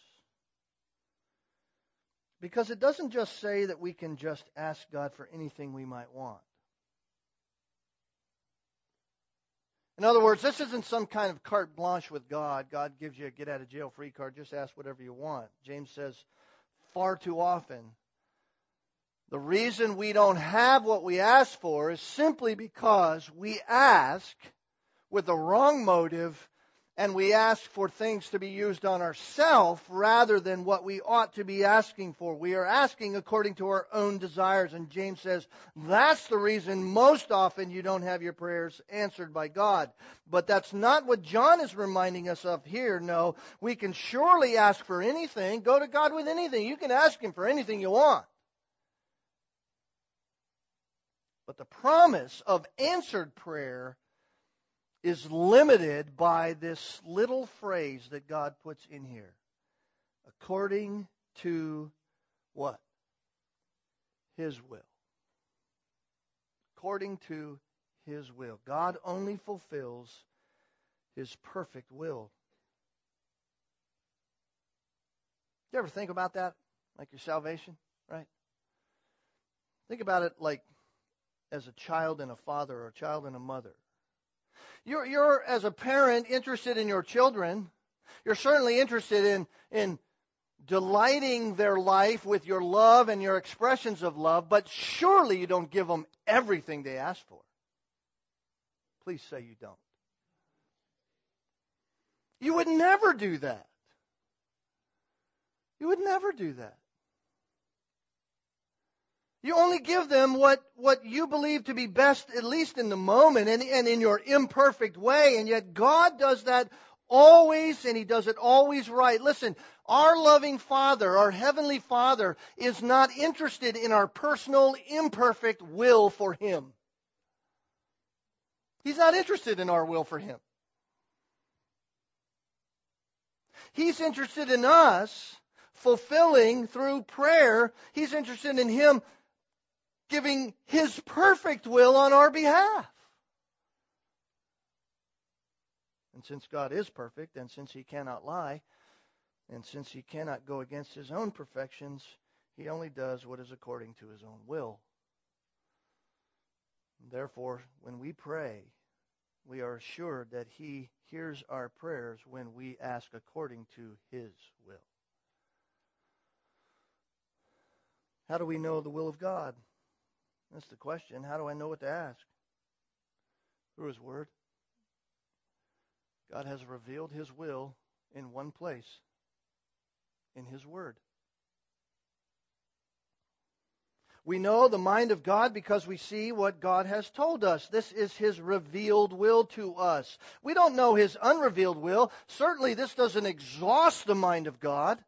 Because it doesn't just say that we can just ask God for anything we might want. In other words, this isn't some kind of carte blanche with God. God gives you a get-out-of-jail-free card. Just ask whatever you want. James says far too often, the reason we don't have what we ask for is simply because we ask with the wrong motive, and we ask for things to be used on ourselves rather than what we ought to be asking for. We are asking according to our own desires. And James says that's the reason most often you don't have your prayers answered by God. But that's not what John is reminding us of here. No, we can surely ask for anything. Go to God with anything. You can ask Him for anything you want. But the promise of answered prayer is limited by this little phrase that God puts in here. According to what? His will. According to His will. God only fulfills His perfect will. You ever think about that? Like your salvation, right? Think about it like as a child and a father, or a child and a mother. You're, you're, as a parent, interested in your children. You're certainly interested in, in delighting their life with your love and your expressions of love, but surely you don't give them everything they ask for. Please say you don't. You would never do that. You would never do that. You only give them what, what you believe to be best, at least in the moment and, and in your imperfect way. And yet God does that always, and He does it always right. Listen, our loving Father, our Heavenly Father, is not interested in our personal, imperfect will for Him. He's not interested in our will for Him. He's interested in us fulfilling through prayer. He's interested in Him giving His perfect will on our behalf. And since God is perfect, and since He cannot lie, and since He cannot go against His own perfections, He only does what is according to His own will. Therefore, when we pray, we are assured that He hears our prayers when we ask according to His will. How do we know the will of God? That's the question. How do I know what to ask? Through His Word. God has revealed His will in one place, in His Word. We know the mind of God because we see what God has told us. This is His revealed will to us. We don't know His unrevealed will. Certainly this doesn't exhaust the mind of God.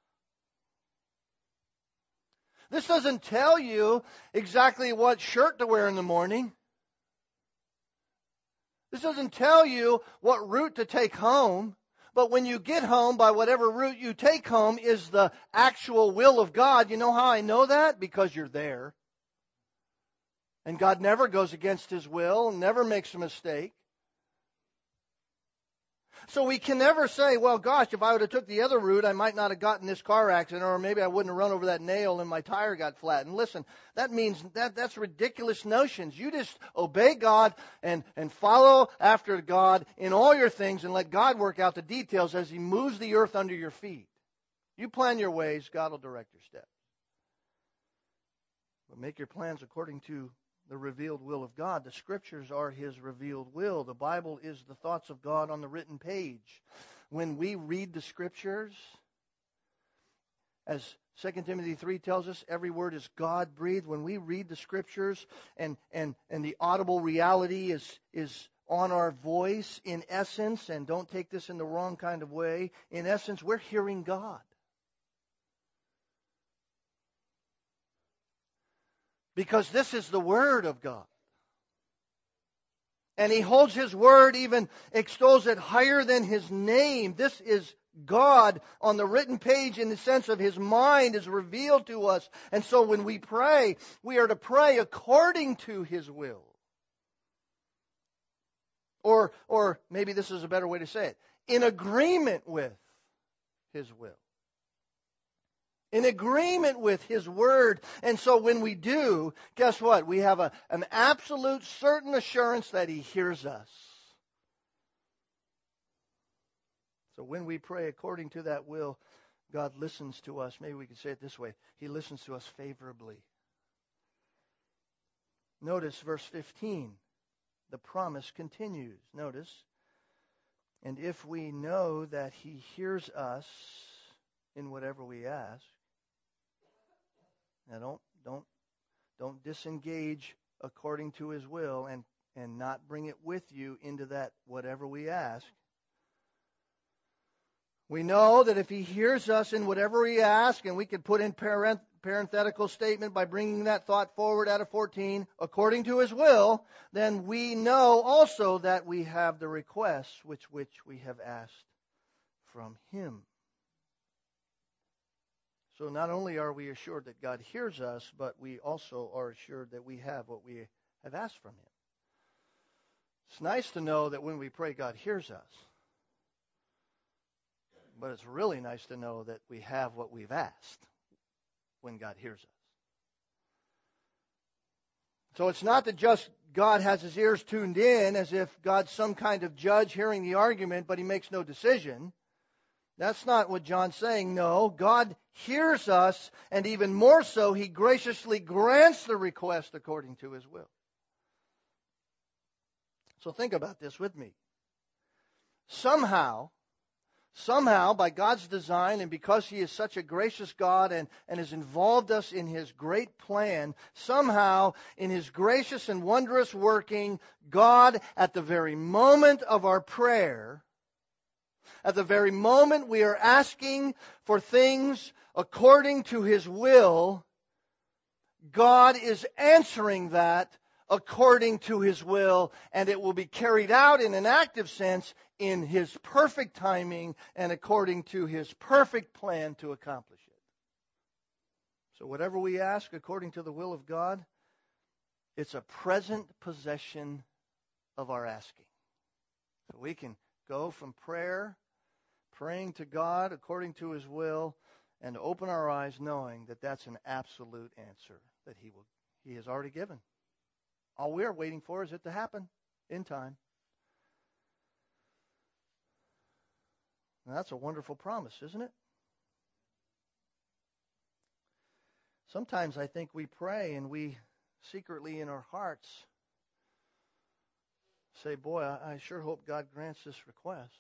This doesn't tell you exactly what shirt to wear in the morning. This doesn't tell you what route to take home. But when you get home, by whatever route you take home is the actual will of God. You know how I know that? Because you're there. And God never goes against His will, never makes a mistake. So we can never say, well, gosh, if I would have took the other route, I might not have gotten this car accident, or maybe I wouldn't have run over that nail and my tire got flattened. Listen, that means that that's ridiculous notions. You just obey God and, and follow after God in all your things and let God work out the details as He moves the earth under your feet. You plan your ways, God will direct your steps. But make your plans according to the revealed will of God. The Scriptures are His revealed will. The Bible is the thoughts of God on the written page. When we read the Scriptures, as Second Timothy three tells us, every word is God-breathed. When we read the Scriptures and, and, and the audible reality is, is on our voice, in essence, and don't take this in the wrong kind of way, in essence, we're hearing God. Because this is the Word of God. And He holds His Word, even extols it higher than His name. This is God on the written page in the sense of His mind is revealed to us. And so when we pray, we are to pray according to His will. Or, or maybe this is a better way to say it, in agreement with His will. In agreement with His Word. And so when we do, guess what? We have a, an absolute certain assurance that He hears us. So when we pray according to that will, God listens to us. Maybe we could say it this way. He listens to us favorably. Notice verse fifteen. The promise continues. Notice. And if we know that He hears us in whatever we ask. Now don't don't don't disengage according to His will and, and not bring it with you into that whatever we ask. We know that if He hears us in whatever we ask, and we could put in parent, parenthetical statement by bringing that thought forward out of fourteen, according to His will, then we know also that we have the requests which which we have asked from Him. So not only are we assured that God hears us, but we also are assured that we have what we have asked from Him. It's nice to know that when we pray, God hears us. But it's really nice to know that we have what we've asked when God hears us. So it's not that just God has His ears tuned in as if God's some kind of judge hearing the argument, but He makes no decision. That's not what John's saying. No, God hears us, and even more so, He graciously grants the request according to His will. So think about this with me. Somehow, Somehow, by God's design, and because He is such a gracious God and, and has involved us in His great plan, somehow, in His gracious and wondrous working, God, at the very moment of our prayer, at the very moment we are asking for things according to His will, God is answering that according to His will, and it will be carried out in an active sense in His perfect timing and according to His perfect plan to accomplish it. So whatever we ask according to the will of God, it's a present possession of our asking. So we can go from prayer, praying to God according to His will, and open our eyes knowing that that's an absolute answer that He will He has already given. All we are waiting for is it to happen in time. Now, that's a wonderful promise, isn't it? Sometimes I think we pray and we secretly in our hearts say, boy, I, I sure hope God grants this request.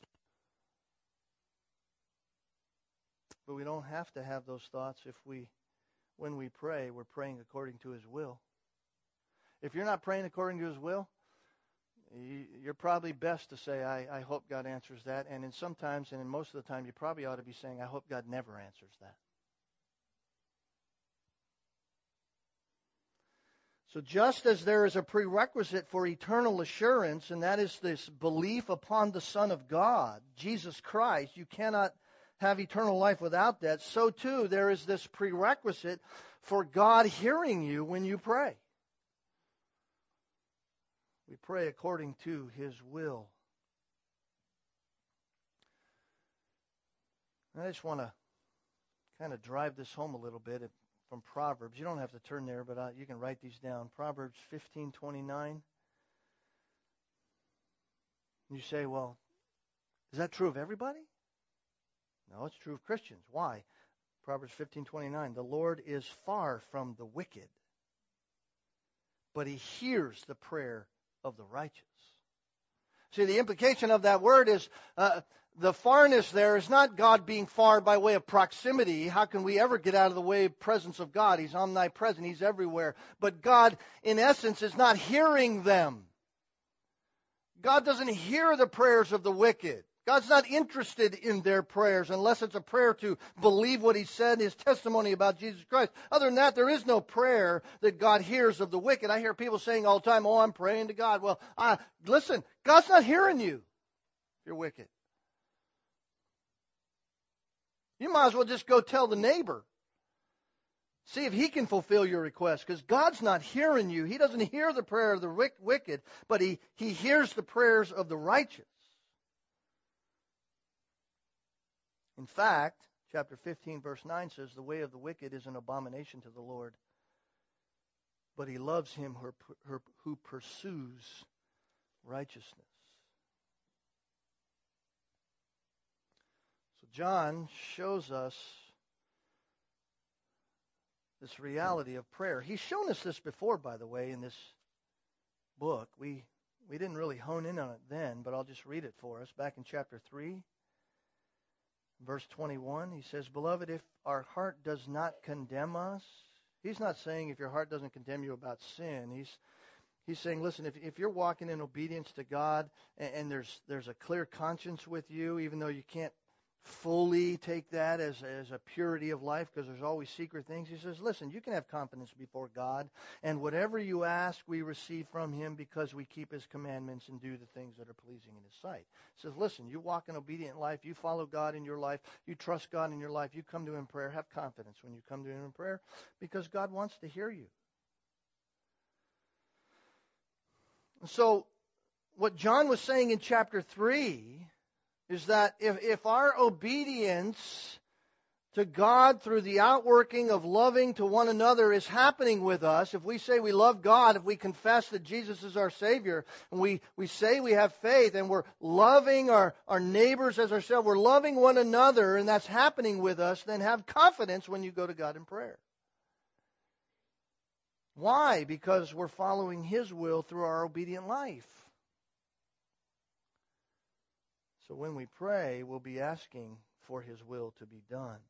But we don't have to have those thoughts if we, when we pray, we're praying according to His will. If you're not praying according to His will, you're probably best to say, I, I hope God answers that. And in sometimes, and in most of the time, you probably ought to be saying, I hope God never answers that. So just as there is a prerequisite for eternal assurance, and that is this belief upon the Son of God, Jesus Christ, you cannot have eternal life without that, so too there is this prerequisite for God hearing you when you pray. We pray according to His will. I just want to kind of drive this home a little bit from Proverbs. You don't have to turn there, but you can write these down. Proverbs fifteen twenty-nine. You say, well, is that true of everybody? No, it's true of Christians. Why? Proverbs fifteen twenty-nine. The Lord is far from the wicked, but He hears the prayer of the righteous. See, the implication of that word is uh, the farness there is not God being far by way of proximity. How can we ever get out of the way of presence of God? He's omnipresent. He's everywhere. But God, in essence, is not hearing them. God doesn't hear the prayers of the wicked. God's not interested in their prayers unless it's a prayer to believe what He said in His testimony about Jesus Christ. Other than that, there is no prayer that God hears of the wicked. I hear people saying all the time, oh, I'm praying to God. Well, I, listen, God's not hearing you if you're wicked. You might as well just go tell the neighbor. See if he can fulfill your request, because God's not hearing you. He doesn't hear the prayer of the wicked, but he, he hears the prayers of the righteous. In fact, chapter fifteen, verse nine says, the way of the wicked is an abomination to the Lord, but He loves him who, who pursues righteousness. So John shows us this reality of prayer. He's shown us this before, by the way, in this book. We we didn't really hone in on it then, but I'll just read it for us. Back in chapter three, verse twenty-one, he says, Beloved, if our heart does not condemn us, he's not saying if your heart doesn't condemn you about sin. He's he's saying, listen, if if you're walking in obedience to God and, and there's there's a clear conscience with you, even though you can't fully take that as, as a purity of life because there's always secret things. He says, listen, you can have confidence before God, and whatever you ask, we receive from Him because we keep His commandments and do the things that are pleasing in His sight. He says, listen, you walk an obedient life, you follow God in your life, you trust God in your life, you come to Him in prayer, have confidence when you come to Him in prayer because God wants to hear you. So what John was saying in chapter three is that if, if our obedience to God through the outworking of loving to one another is happening with us, if we say we love God, if we confess that Jesus is our Savior, and we, we say we have faith, and we're loving our, our neighbors as ourselves, we're loving one another, and that's happening with us, then have confidence when you go to God in prayer. Why? Because we're following His will through our obedient life. So when we pray, we'll be asking for His will to be done.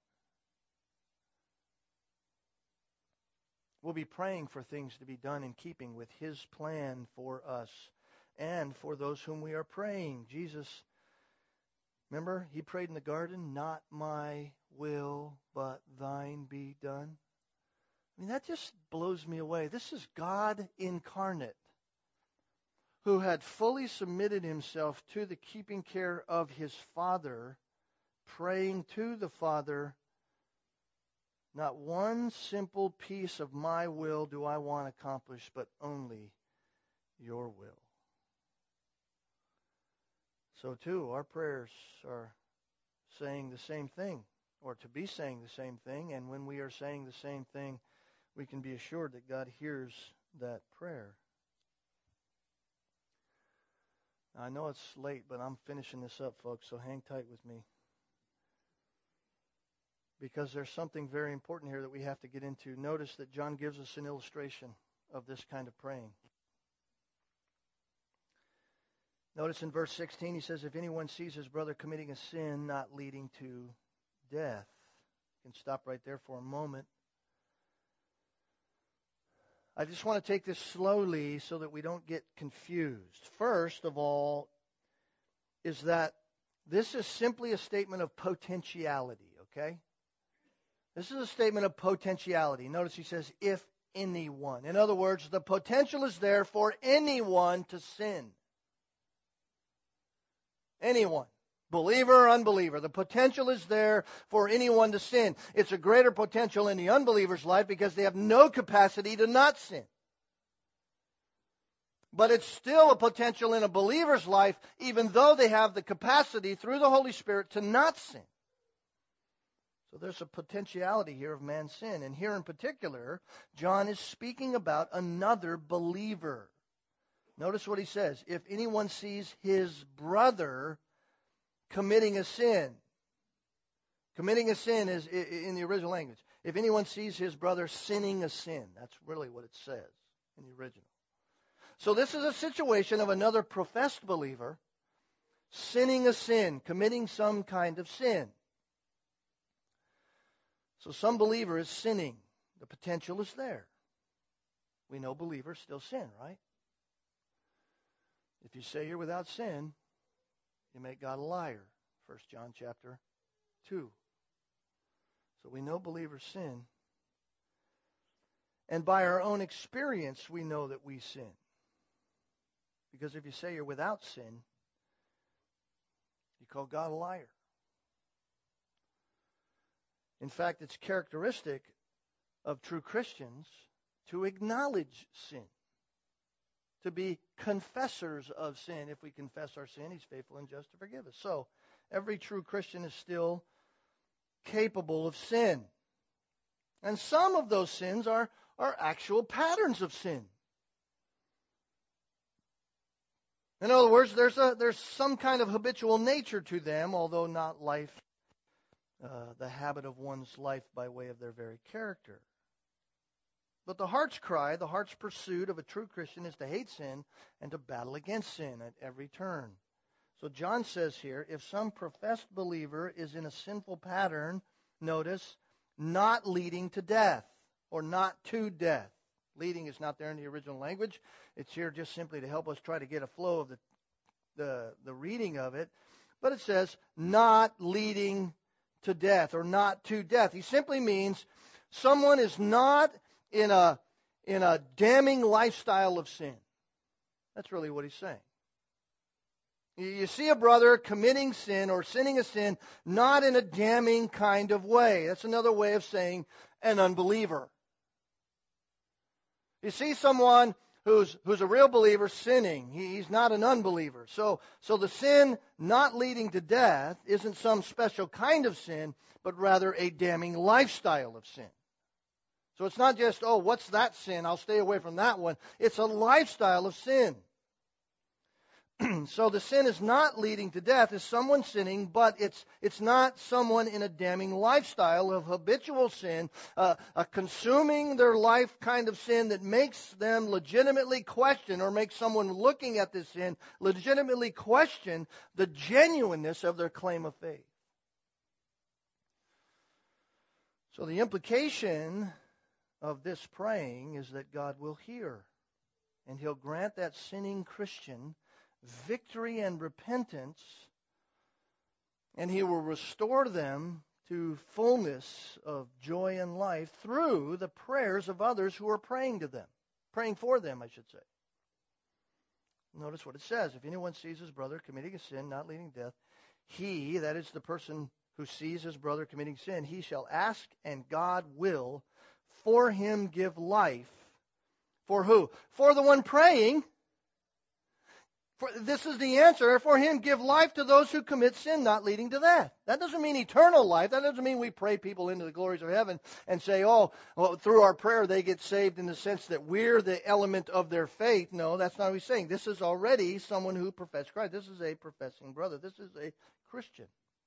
We'll be praying for things to be done in keeping with His plan for us and for those whom we are praying. Jesus, remember, He prayed in the garden, not my will, but thine be done. I mean, that just blows me away. This is God incarnate, who had fully submitted Himself to the keeping care of His Father, praying to the Father, not one simple piece of my will do I want accomplished, but only your will. So too, our prayers are saying the same thing, or to be saying the same thing, and when we are saying the same thing, we can be assured that God hears that prayer. I know it's late, but I'm finishing this up, folks, so hang tight with me. Because there's something very important here that we have to get into. Notice that John gives us an illustration of this kind of praying. Notice in verse sixteen, he says, if anyone sees his brother committing a sin not leading to death. You can stop right there for a moment. I just want to take this slowly so that we don't get confused. First of all, is that this is simply a statement of potentiality, okay? This is a statement of potentiality. Notice he says, if anyone. In other words, the potential is there for anyone to sin. Anyone. Believer or unbeliever. The potential is there for anyone to sin. It's a greater potential in the unbeliever's life because they have no capacity to not sin. But it's still a potential in a believer's life, even though they have the capacity through the Holy Spirit to not sin. So there's a potentiality here of man's sin. And here in particular, John is speaking about another believer. Notice what he says. If anyone sees his brother committing a sin. Committing a sin is in the original language. If anyone sees his brother sinning a sin, that's really what it says in the original. So this is a situation of another professed believer sinning a sin, committing some kind of sin. So some believer is sinning. The potential is there. We know believers still sin, right? If you say you're without sin, you make God a liar. First John chapter two. So we know believers sin. And by our own experience, we know that we sin. Because if you say you're without sin, you call God a liar. In fact, it's characteristic of true Christians to acknowledge sin, to be confessors of sin. If we confess our sin, He's faithful and just to forgive us. So, every true Christian is still capable of sin. And some of those sins are, are actual patterns of sin. In other words, there's a there's some kind of habitual nature to them, although not life, uh, the habit of one's life by way of their very character. But the heart's cry, the heart's pursuit of a true Christian is to hate sin and to battle against sin at every turn. So John says here, if some professed believer is in a sinful pattern, notice, not leading to death or not to death. Leading is not there in the original language. It's here just simply to help us try to get a flow of the, the, the reading of it. But it says, not leading to death or not to death. He simply means someone is not in a, in a damning lifestyle of sin. That's really what he's saying. You see a brother committing sin or sinning a sin not in a damning kind of way. That's another way of saying an unbeliever. You see someone who's who's a real believer sinning. He, he's not an unbeliever. So, so the sin not leading to death isn't some special kind of sin, but rather a damning lifestyle of sin. So it's not just, oh, what's that sin? I'll stay away from that one. It's a lifestyle of sin. So the sin is not leading to death, is someone sinning, but it's it's not someone in a damning lifestyle of habitual sin, uh, a consuming their life kind of sin that makes them legitimately question, or makes someone looking at this sin legitimately question the genuineness of their claim of faith. So the implication of this praying is that God will hear, and He'll grant that sinning Christian victory and repentance, and He will restore them to fullness of joy and life through the prayers of others who are praying to them, praying for them, I should say. Notice what it says. If anyone sees his brother committing a sin not leading to death, he, that is the person who sees his brother committing sin, he shall ask, and God will for him give life. For who? For the one praying. For, this is the answer. For Him give life to those who commit sin not leading to death. That doesn't mean eternal life. That doesn't mean we pray people into the glories of heaven and say, oh, well, through our prayer they get saved in the sense that we're the element of their faith. No, that's not what He's saying. This is already someone who professes Christ. This is a professing brother. This is a Christian.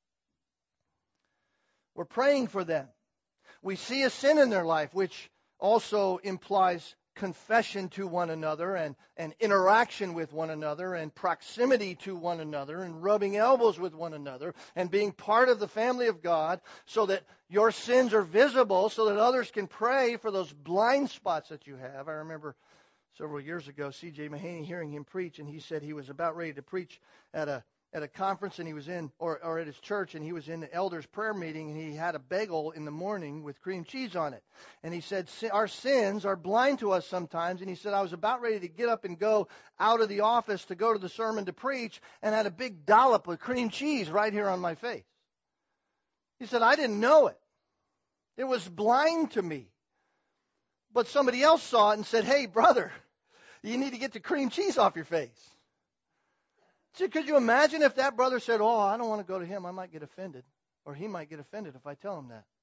We're praying for them. We see a sin in their life, which also implies confession to one another and, and interaction with one another and proximity to one another and rubbing elbows with one another and being part of the family of God so that your sins are visible so that others can pray for those blind spots that you have. I remember several years ago C J Mahaney hearing him preach, and he said he was about ready to preach at a at a conference, and he was in, or, or at his church, and he was in the elders' prayer meeting, and he had a bagel in the morning with cream cheese on it. And he said, our sins are blind to us sometimes. And he said, I was about ready to get up and go out of the office to go to the sermon to preach, and had a big dollop of cream cheese right here on my face. He said, I didn't know it. It was blind to me. But somebody else saw it and said, hey, brother, you need to get the cream cheese off your face. See, could you imagine if that brother said, oh, I don't want to go to him. I might get offended. Or he might get offended if I tell him that.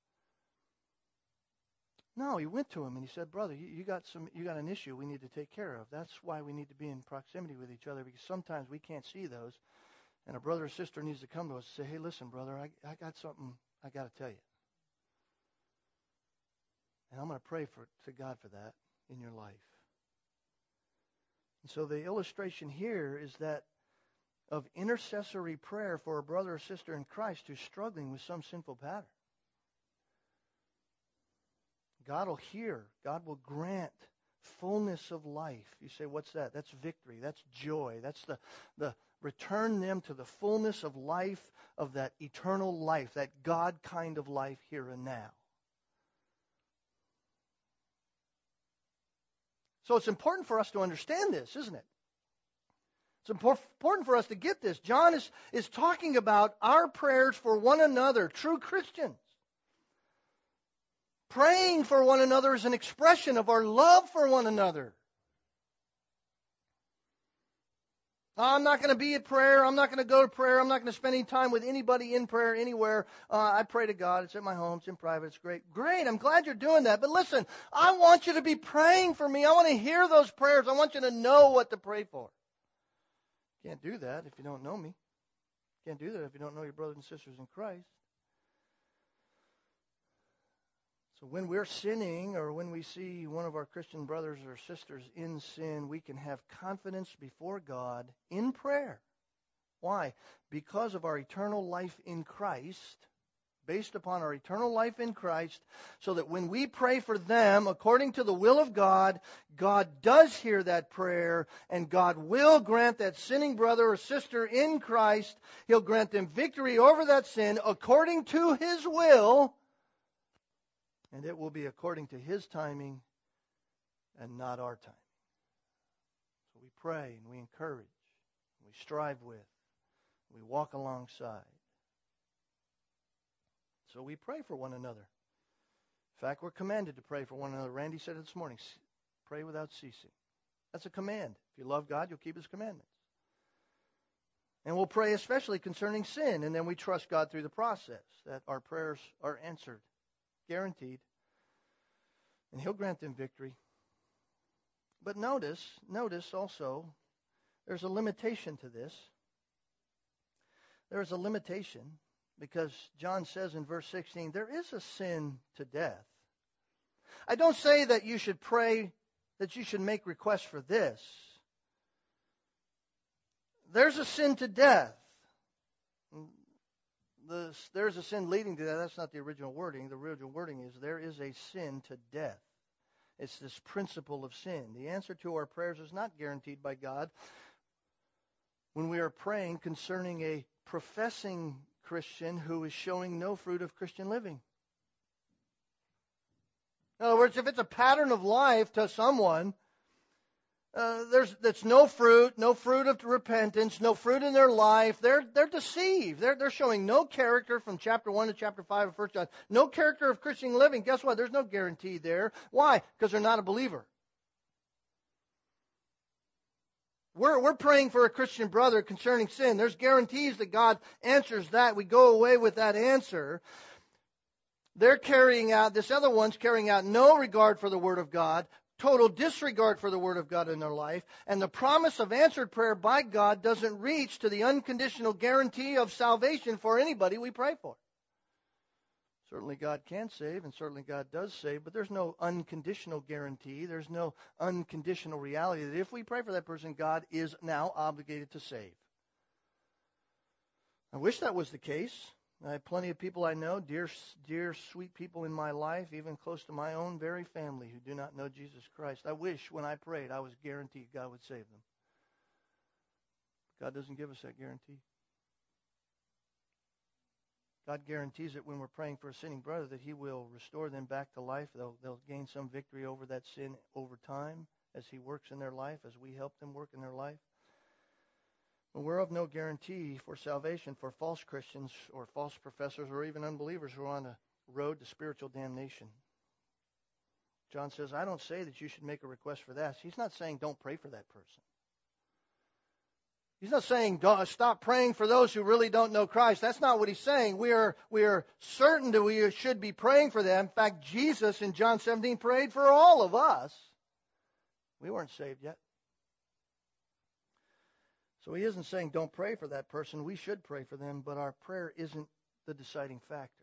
No, he went to him and he said, brother, you, you got some, you got an issue we need to take care of. That's why we need to be in proximity with each other, because sometimes we can't see those. And a brother or sister needs to come to us and say, hey, listen, brother, I, I got something I got to tell you. And I'm going to pray for to God for that in your life. And so the illustration here is that of intercessory prayer for a brother or sister in Christ who's struggling with some sinful pattern. God will hear. God will grant fullness of life. You say, what's that? That's victory. That's joy. That's the, the return them to the fullness of life, of that eternal life, that God kind of life here and now. So it's important for us to understand this, isn't it? It's important for us to get this. John is, is talking about our prayers for one another, true Christians. Praying for one another is an expression of our love for one another. I'm not going to be at prayer. I'm not going to go to prayer. I'm not going to spend any time with anybody in prayer anywhere. Uh, I pray to God. It's at my home. It's in private. It's great. Great. I'm glad you're doing that. But listen, I want you to be praying for me. I want to hear those prayers. I want you to know what to pray for. Can't do that if you don't know me. Can't do that if you don't know your brothers and sisters in Christ. So when we're sinning or when we see one of our Christian brothers or sisters in sin, we can have confidence before God in prayer. Why? Because of our eternal life in Christ, based upon our eternal life in Christ, so that when we pray for them according to the will of God, God does hear that prayer, and God will grant that sinning brother or sister in Christ, He'll grant them victory over that sin according to His will, and it will be according to His timing and not our timing. So we pray and we encourage, and we strive with, we walk alongside. So we pray for one another. In fact, we're commanded to pray for one another. Randy said it this morning, pray without ceasing. That's a command. If you love God, you'll keep His commandments. And we'll pray especially concerning sin, and then we trust God through the process that our prayers are answered. Guaranteed. And He'll grant them victory. But notice, notice also, there's a limitation to this. There is a limitation because John says in verse sixteen, there is a sin to death. I don't say that you should pray, that you should make requests for this. There's a sin to death. The, there's a sin leading to that. That's not the original wording. The original wording is there is a sin to death. It's this principle of sin. The answer to our prayers is not guaranteed by God when we are praying concerning a professing Christian who is showing no fruit of Christian living. In other words, if it's a pattern of life to someone, Uh, there's that's no fruit, no fruit of repentance, no fruit in their life. They're they're deceived. They're they're showing no character from chapter one to chapter five of First John. No character of Christian living. Guess what? There's no guarantee there. Why? Because they're not a believer. We're we're praying for a Christian brother concerning sin. There's guarantees that God answers that. We go away with that answer. They're carrying out, this other one's carrying out no regard for the Word of God. Total disregard for the Word of God in their life, and the promise of answered prayer by God doesn't reach to the unconditional guarantee of salvation for anybody we pray for. Certainly God can save, and certainly God does save, but there's no unconditional guarantee. There's no unconditional reality that if we pray for that person, God is now obligated to save. I wish that was the case. I have plenty of people I know, dear, dear, sweet people in my life, even close to my own very family who do not know Jesus Christ. I wish when I prayed I was guaranteed God would save them. God doesn't give us that guarantee. God guarantees it when we're praying for a sinning brother that He will restore them back to life. They'll, they'll gain some victory over that sin over time as He works in their life, as we help them work in their life. But we're of no guarantee for salvation for false Christians or false professors or even unbelievers who are on the road to spiritual damnation. John says, I don't say that you should make a request for that. He's not saying don't pray for that person. He's not saying don't, stop praying for those who really don't know Christ. That's not what he's saying. We are, we are certain that we should be praying for them. In fact, Jesus in John seventeen prayed for all of us. We weren't saved yet. So he isn't saying don't pray for that person. We should pray for them, but our prayer isn't the deciding factor.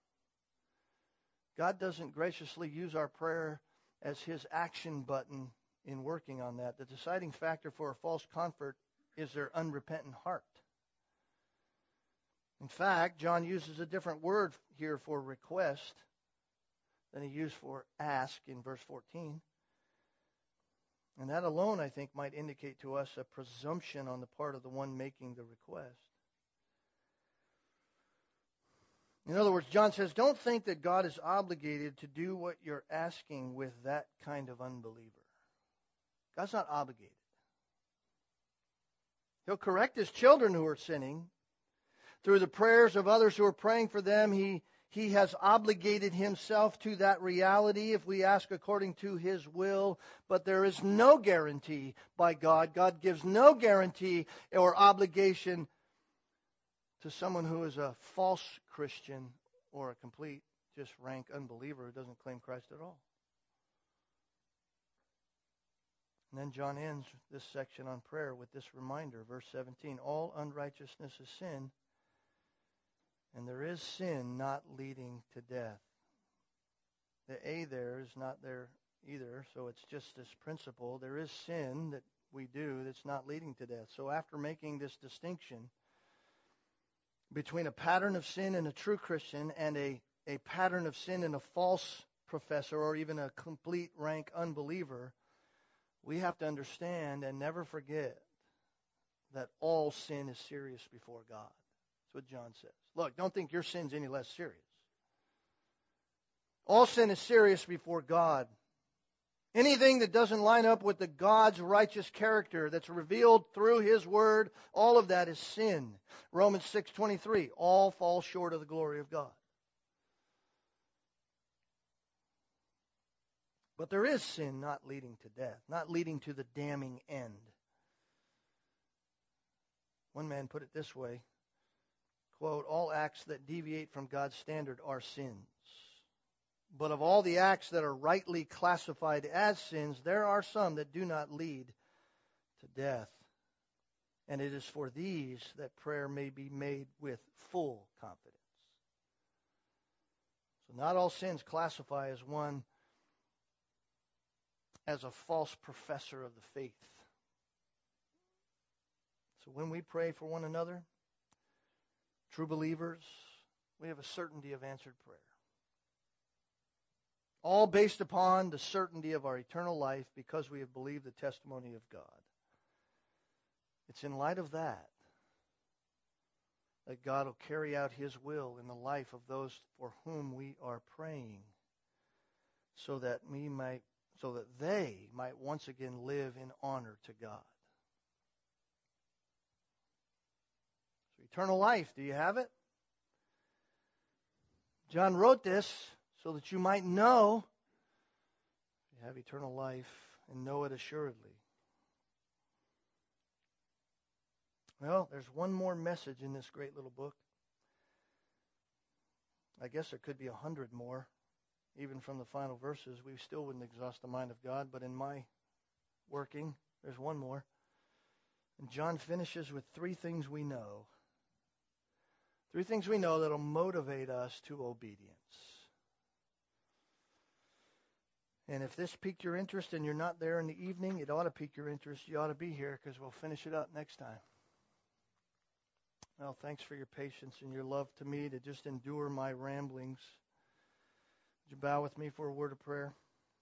God doesn't graciously use our prayer as His action button in working on that. The deciding factor for a false convert is their unrepentant heart. In fact, John uses a different word here for request than he used for ask in verse fourteen. And that alone, I think, might indicate to us a presumption on the part of the one making the request. In other words, John says, don't think that God is obligated to do what you're asking with that kind of unbeliever. God's not obligated. He'll correct his children who are sinning. Through the prayers of others who are praying for them, he, he has obligated himself to that reality if we ask according to his will. But there is no guarantee by God. God gives no guarantee or obligation to someone who is a false Christian or a complete, just rank unbeliever who doesn't claim Christ at all. And then John ends this section on prayer with this reminder, verse seventeen, all unrighteousness is sin, and there is sin not leading to death. The A there is not there either, so it's just this principle. There is sin that we do that's not leading to death. So after making this distinction between a pattern of sin in a true Christian and a, a pattern of sin in a false professor or even a complete rank unbeliever, we have to understand and never forget that all sin is serious before God. That's what John says. Look, don't think your sin's any less serious. All sin is serious before God. Anything that doesn't line up with the God's righteous character that's revealed through his word, all of that is sin. Romans six twenty-three, all fall short of the glory of God. But there is sin not leading to death, not leading to the damning end. One man put it this way, quote, all acts that deviate from God's standard are sins. But of all the acts that are rightly classified as sins, there are some that do not lead to death. And it is for these that prayer may be made with full confidence. So not all sins classify as one as a false professor of the faith. So when we pray for one another, true believers, we have a certainty of answered prayer. All based upon the certainty of our eternal life because we have believed the testimony of God. It's in light of that that God will carry out his will in the life of those for whom we are praying so that we might, so that they might once again live in honor to God. So eternal life, do you have it? John wrote this so that you might know you have eternal life and know it assuredly. Well, there's one more message in this great little book. I guess there could be a hundred more. Even from the final verses, we still wouldn't exhaust the mind of God. But in my working, there's one more. And John finishes with three things we know. Three things we know that will motivate us to obedience. And if this piqued your interest and you're not there in the evening, it ought to pique your interest. You ought to be here because we'll finish it up next time. Well, thanks for your patience and your love to me to just endure my ramblings. Would you bow with me for a word of prayer?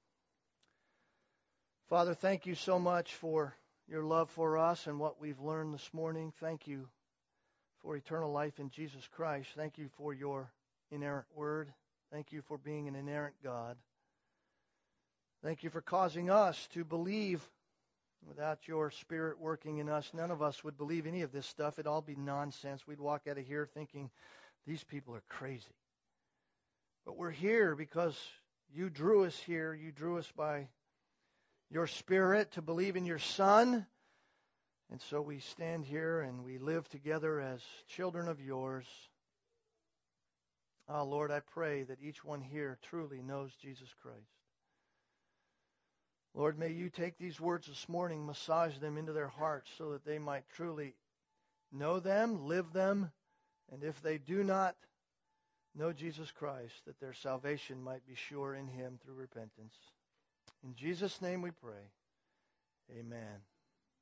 Father, thank you so much for your love for us and what we've learned this morning. Thank you for eternal life in Jesus Christ. Thank you for your inerrant word. Thank you for being an inerrant God. Thank you for causing us to believe. Without your Spirit working in us, none of us would believe any of this stuff. It'd all be nonsense. We'd walk out of here thinking, these people are crazy. But we're here because you drew us here. You drew us by your Spirit to believe in your Son. And so we stand here and we live together as children of yours. Oh, Lord, I pray that each one here truly knows Jesus Christ. Lord, may you take these words this morning, massage them into their hearts so that they might truly know them, live them, and if they do not know Jesus Christ, that their salvation might be sure in him through repentance. In Jesus' name we pray. Amen.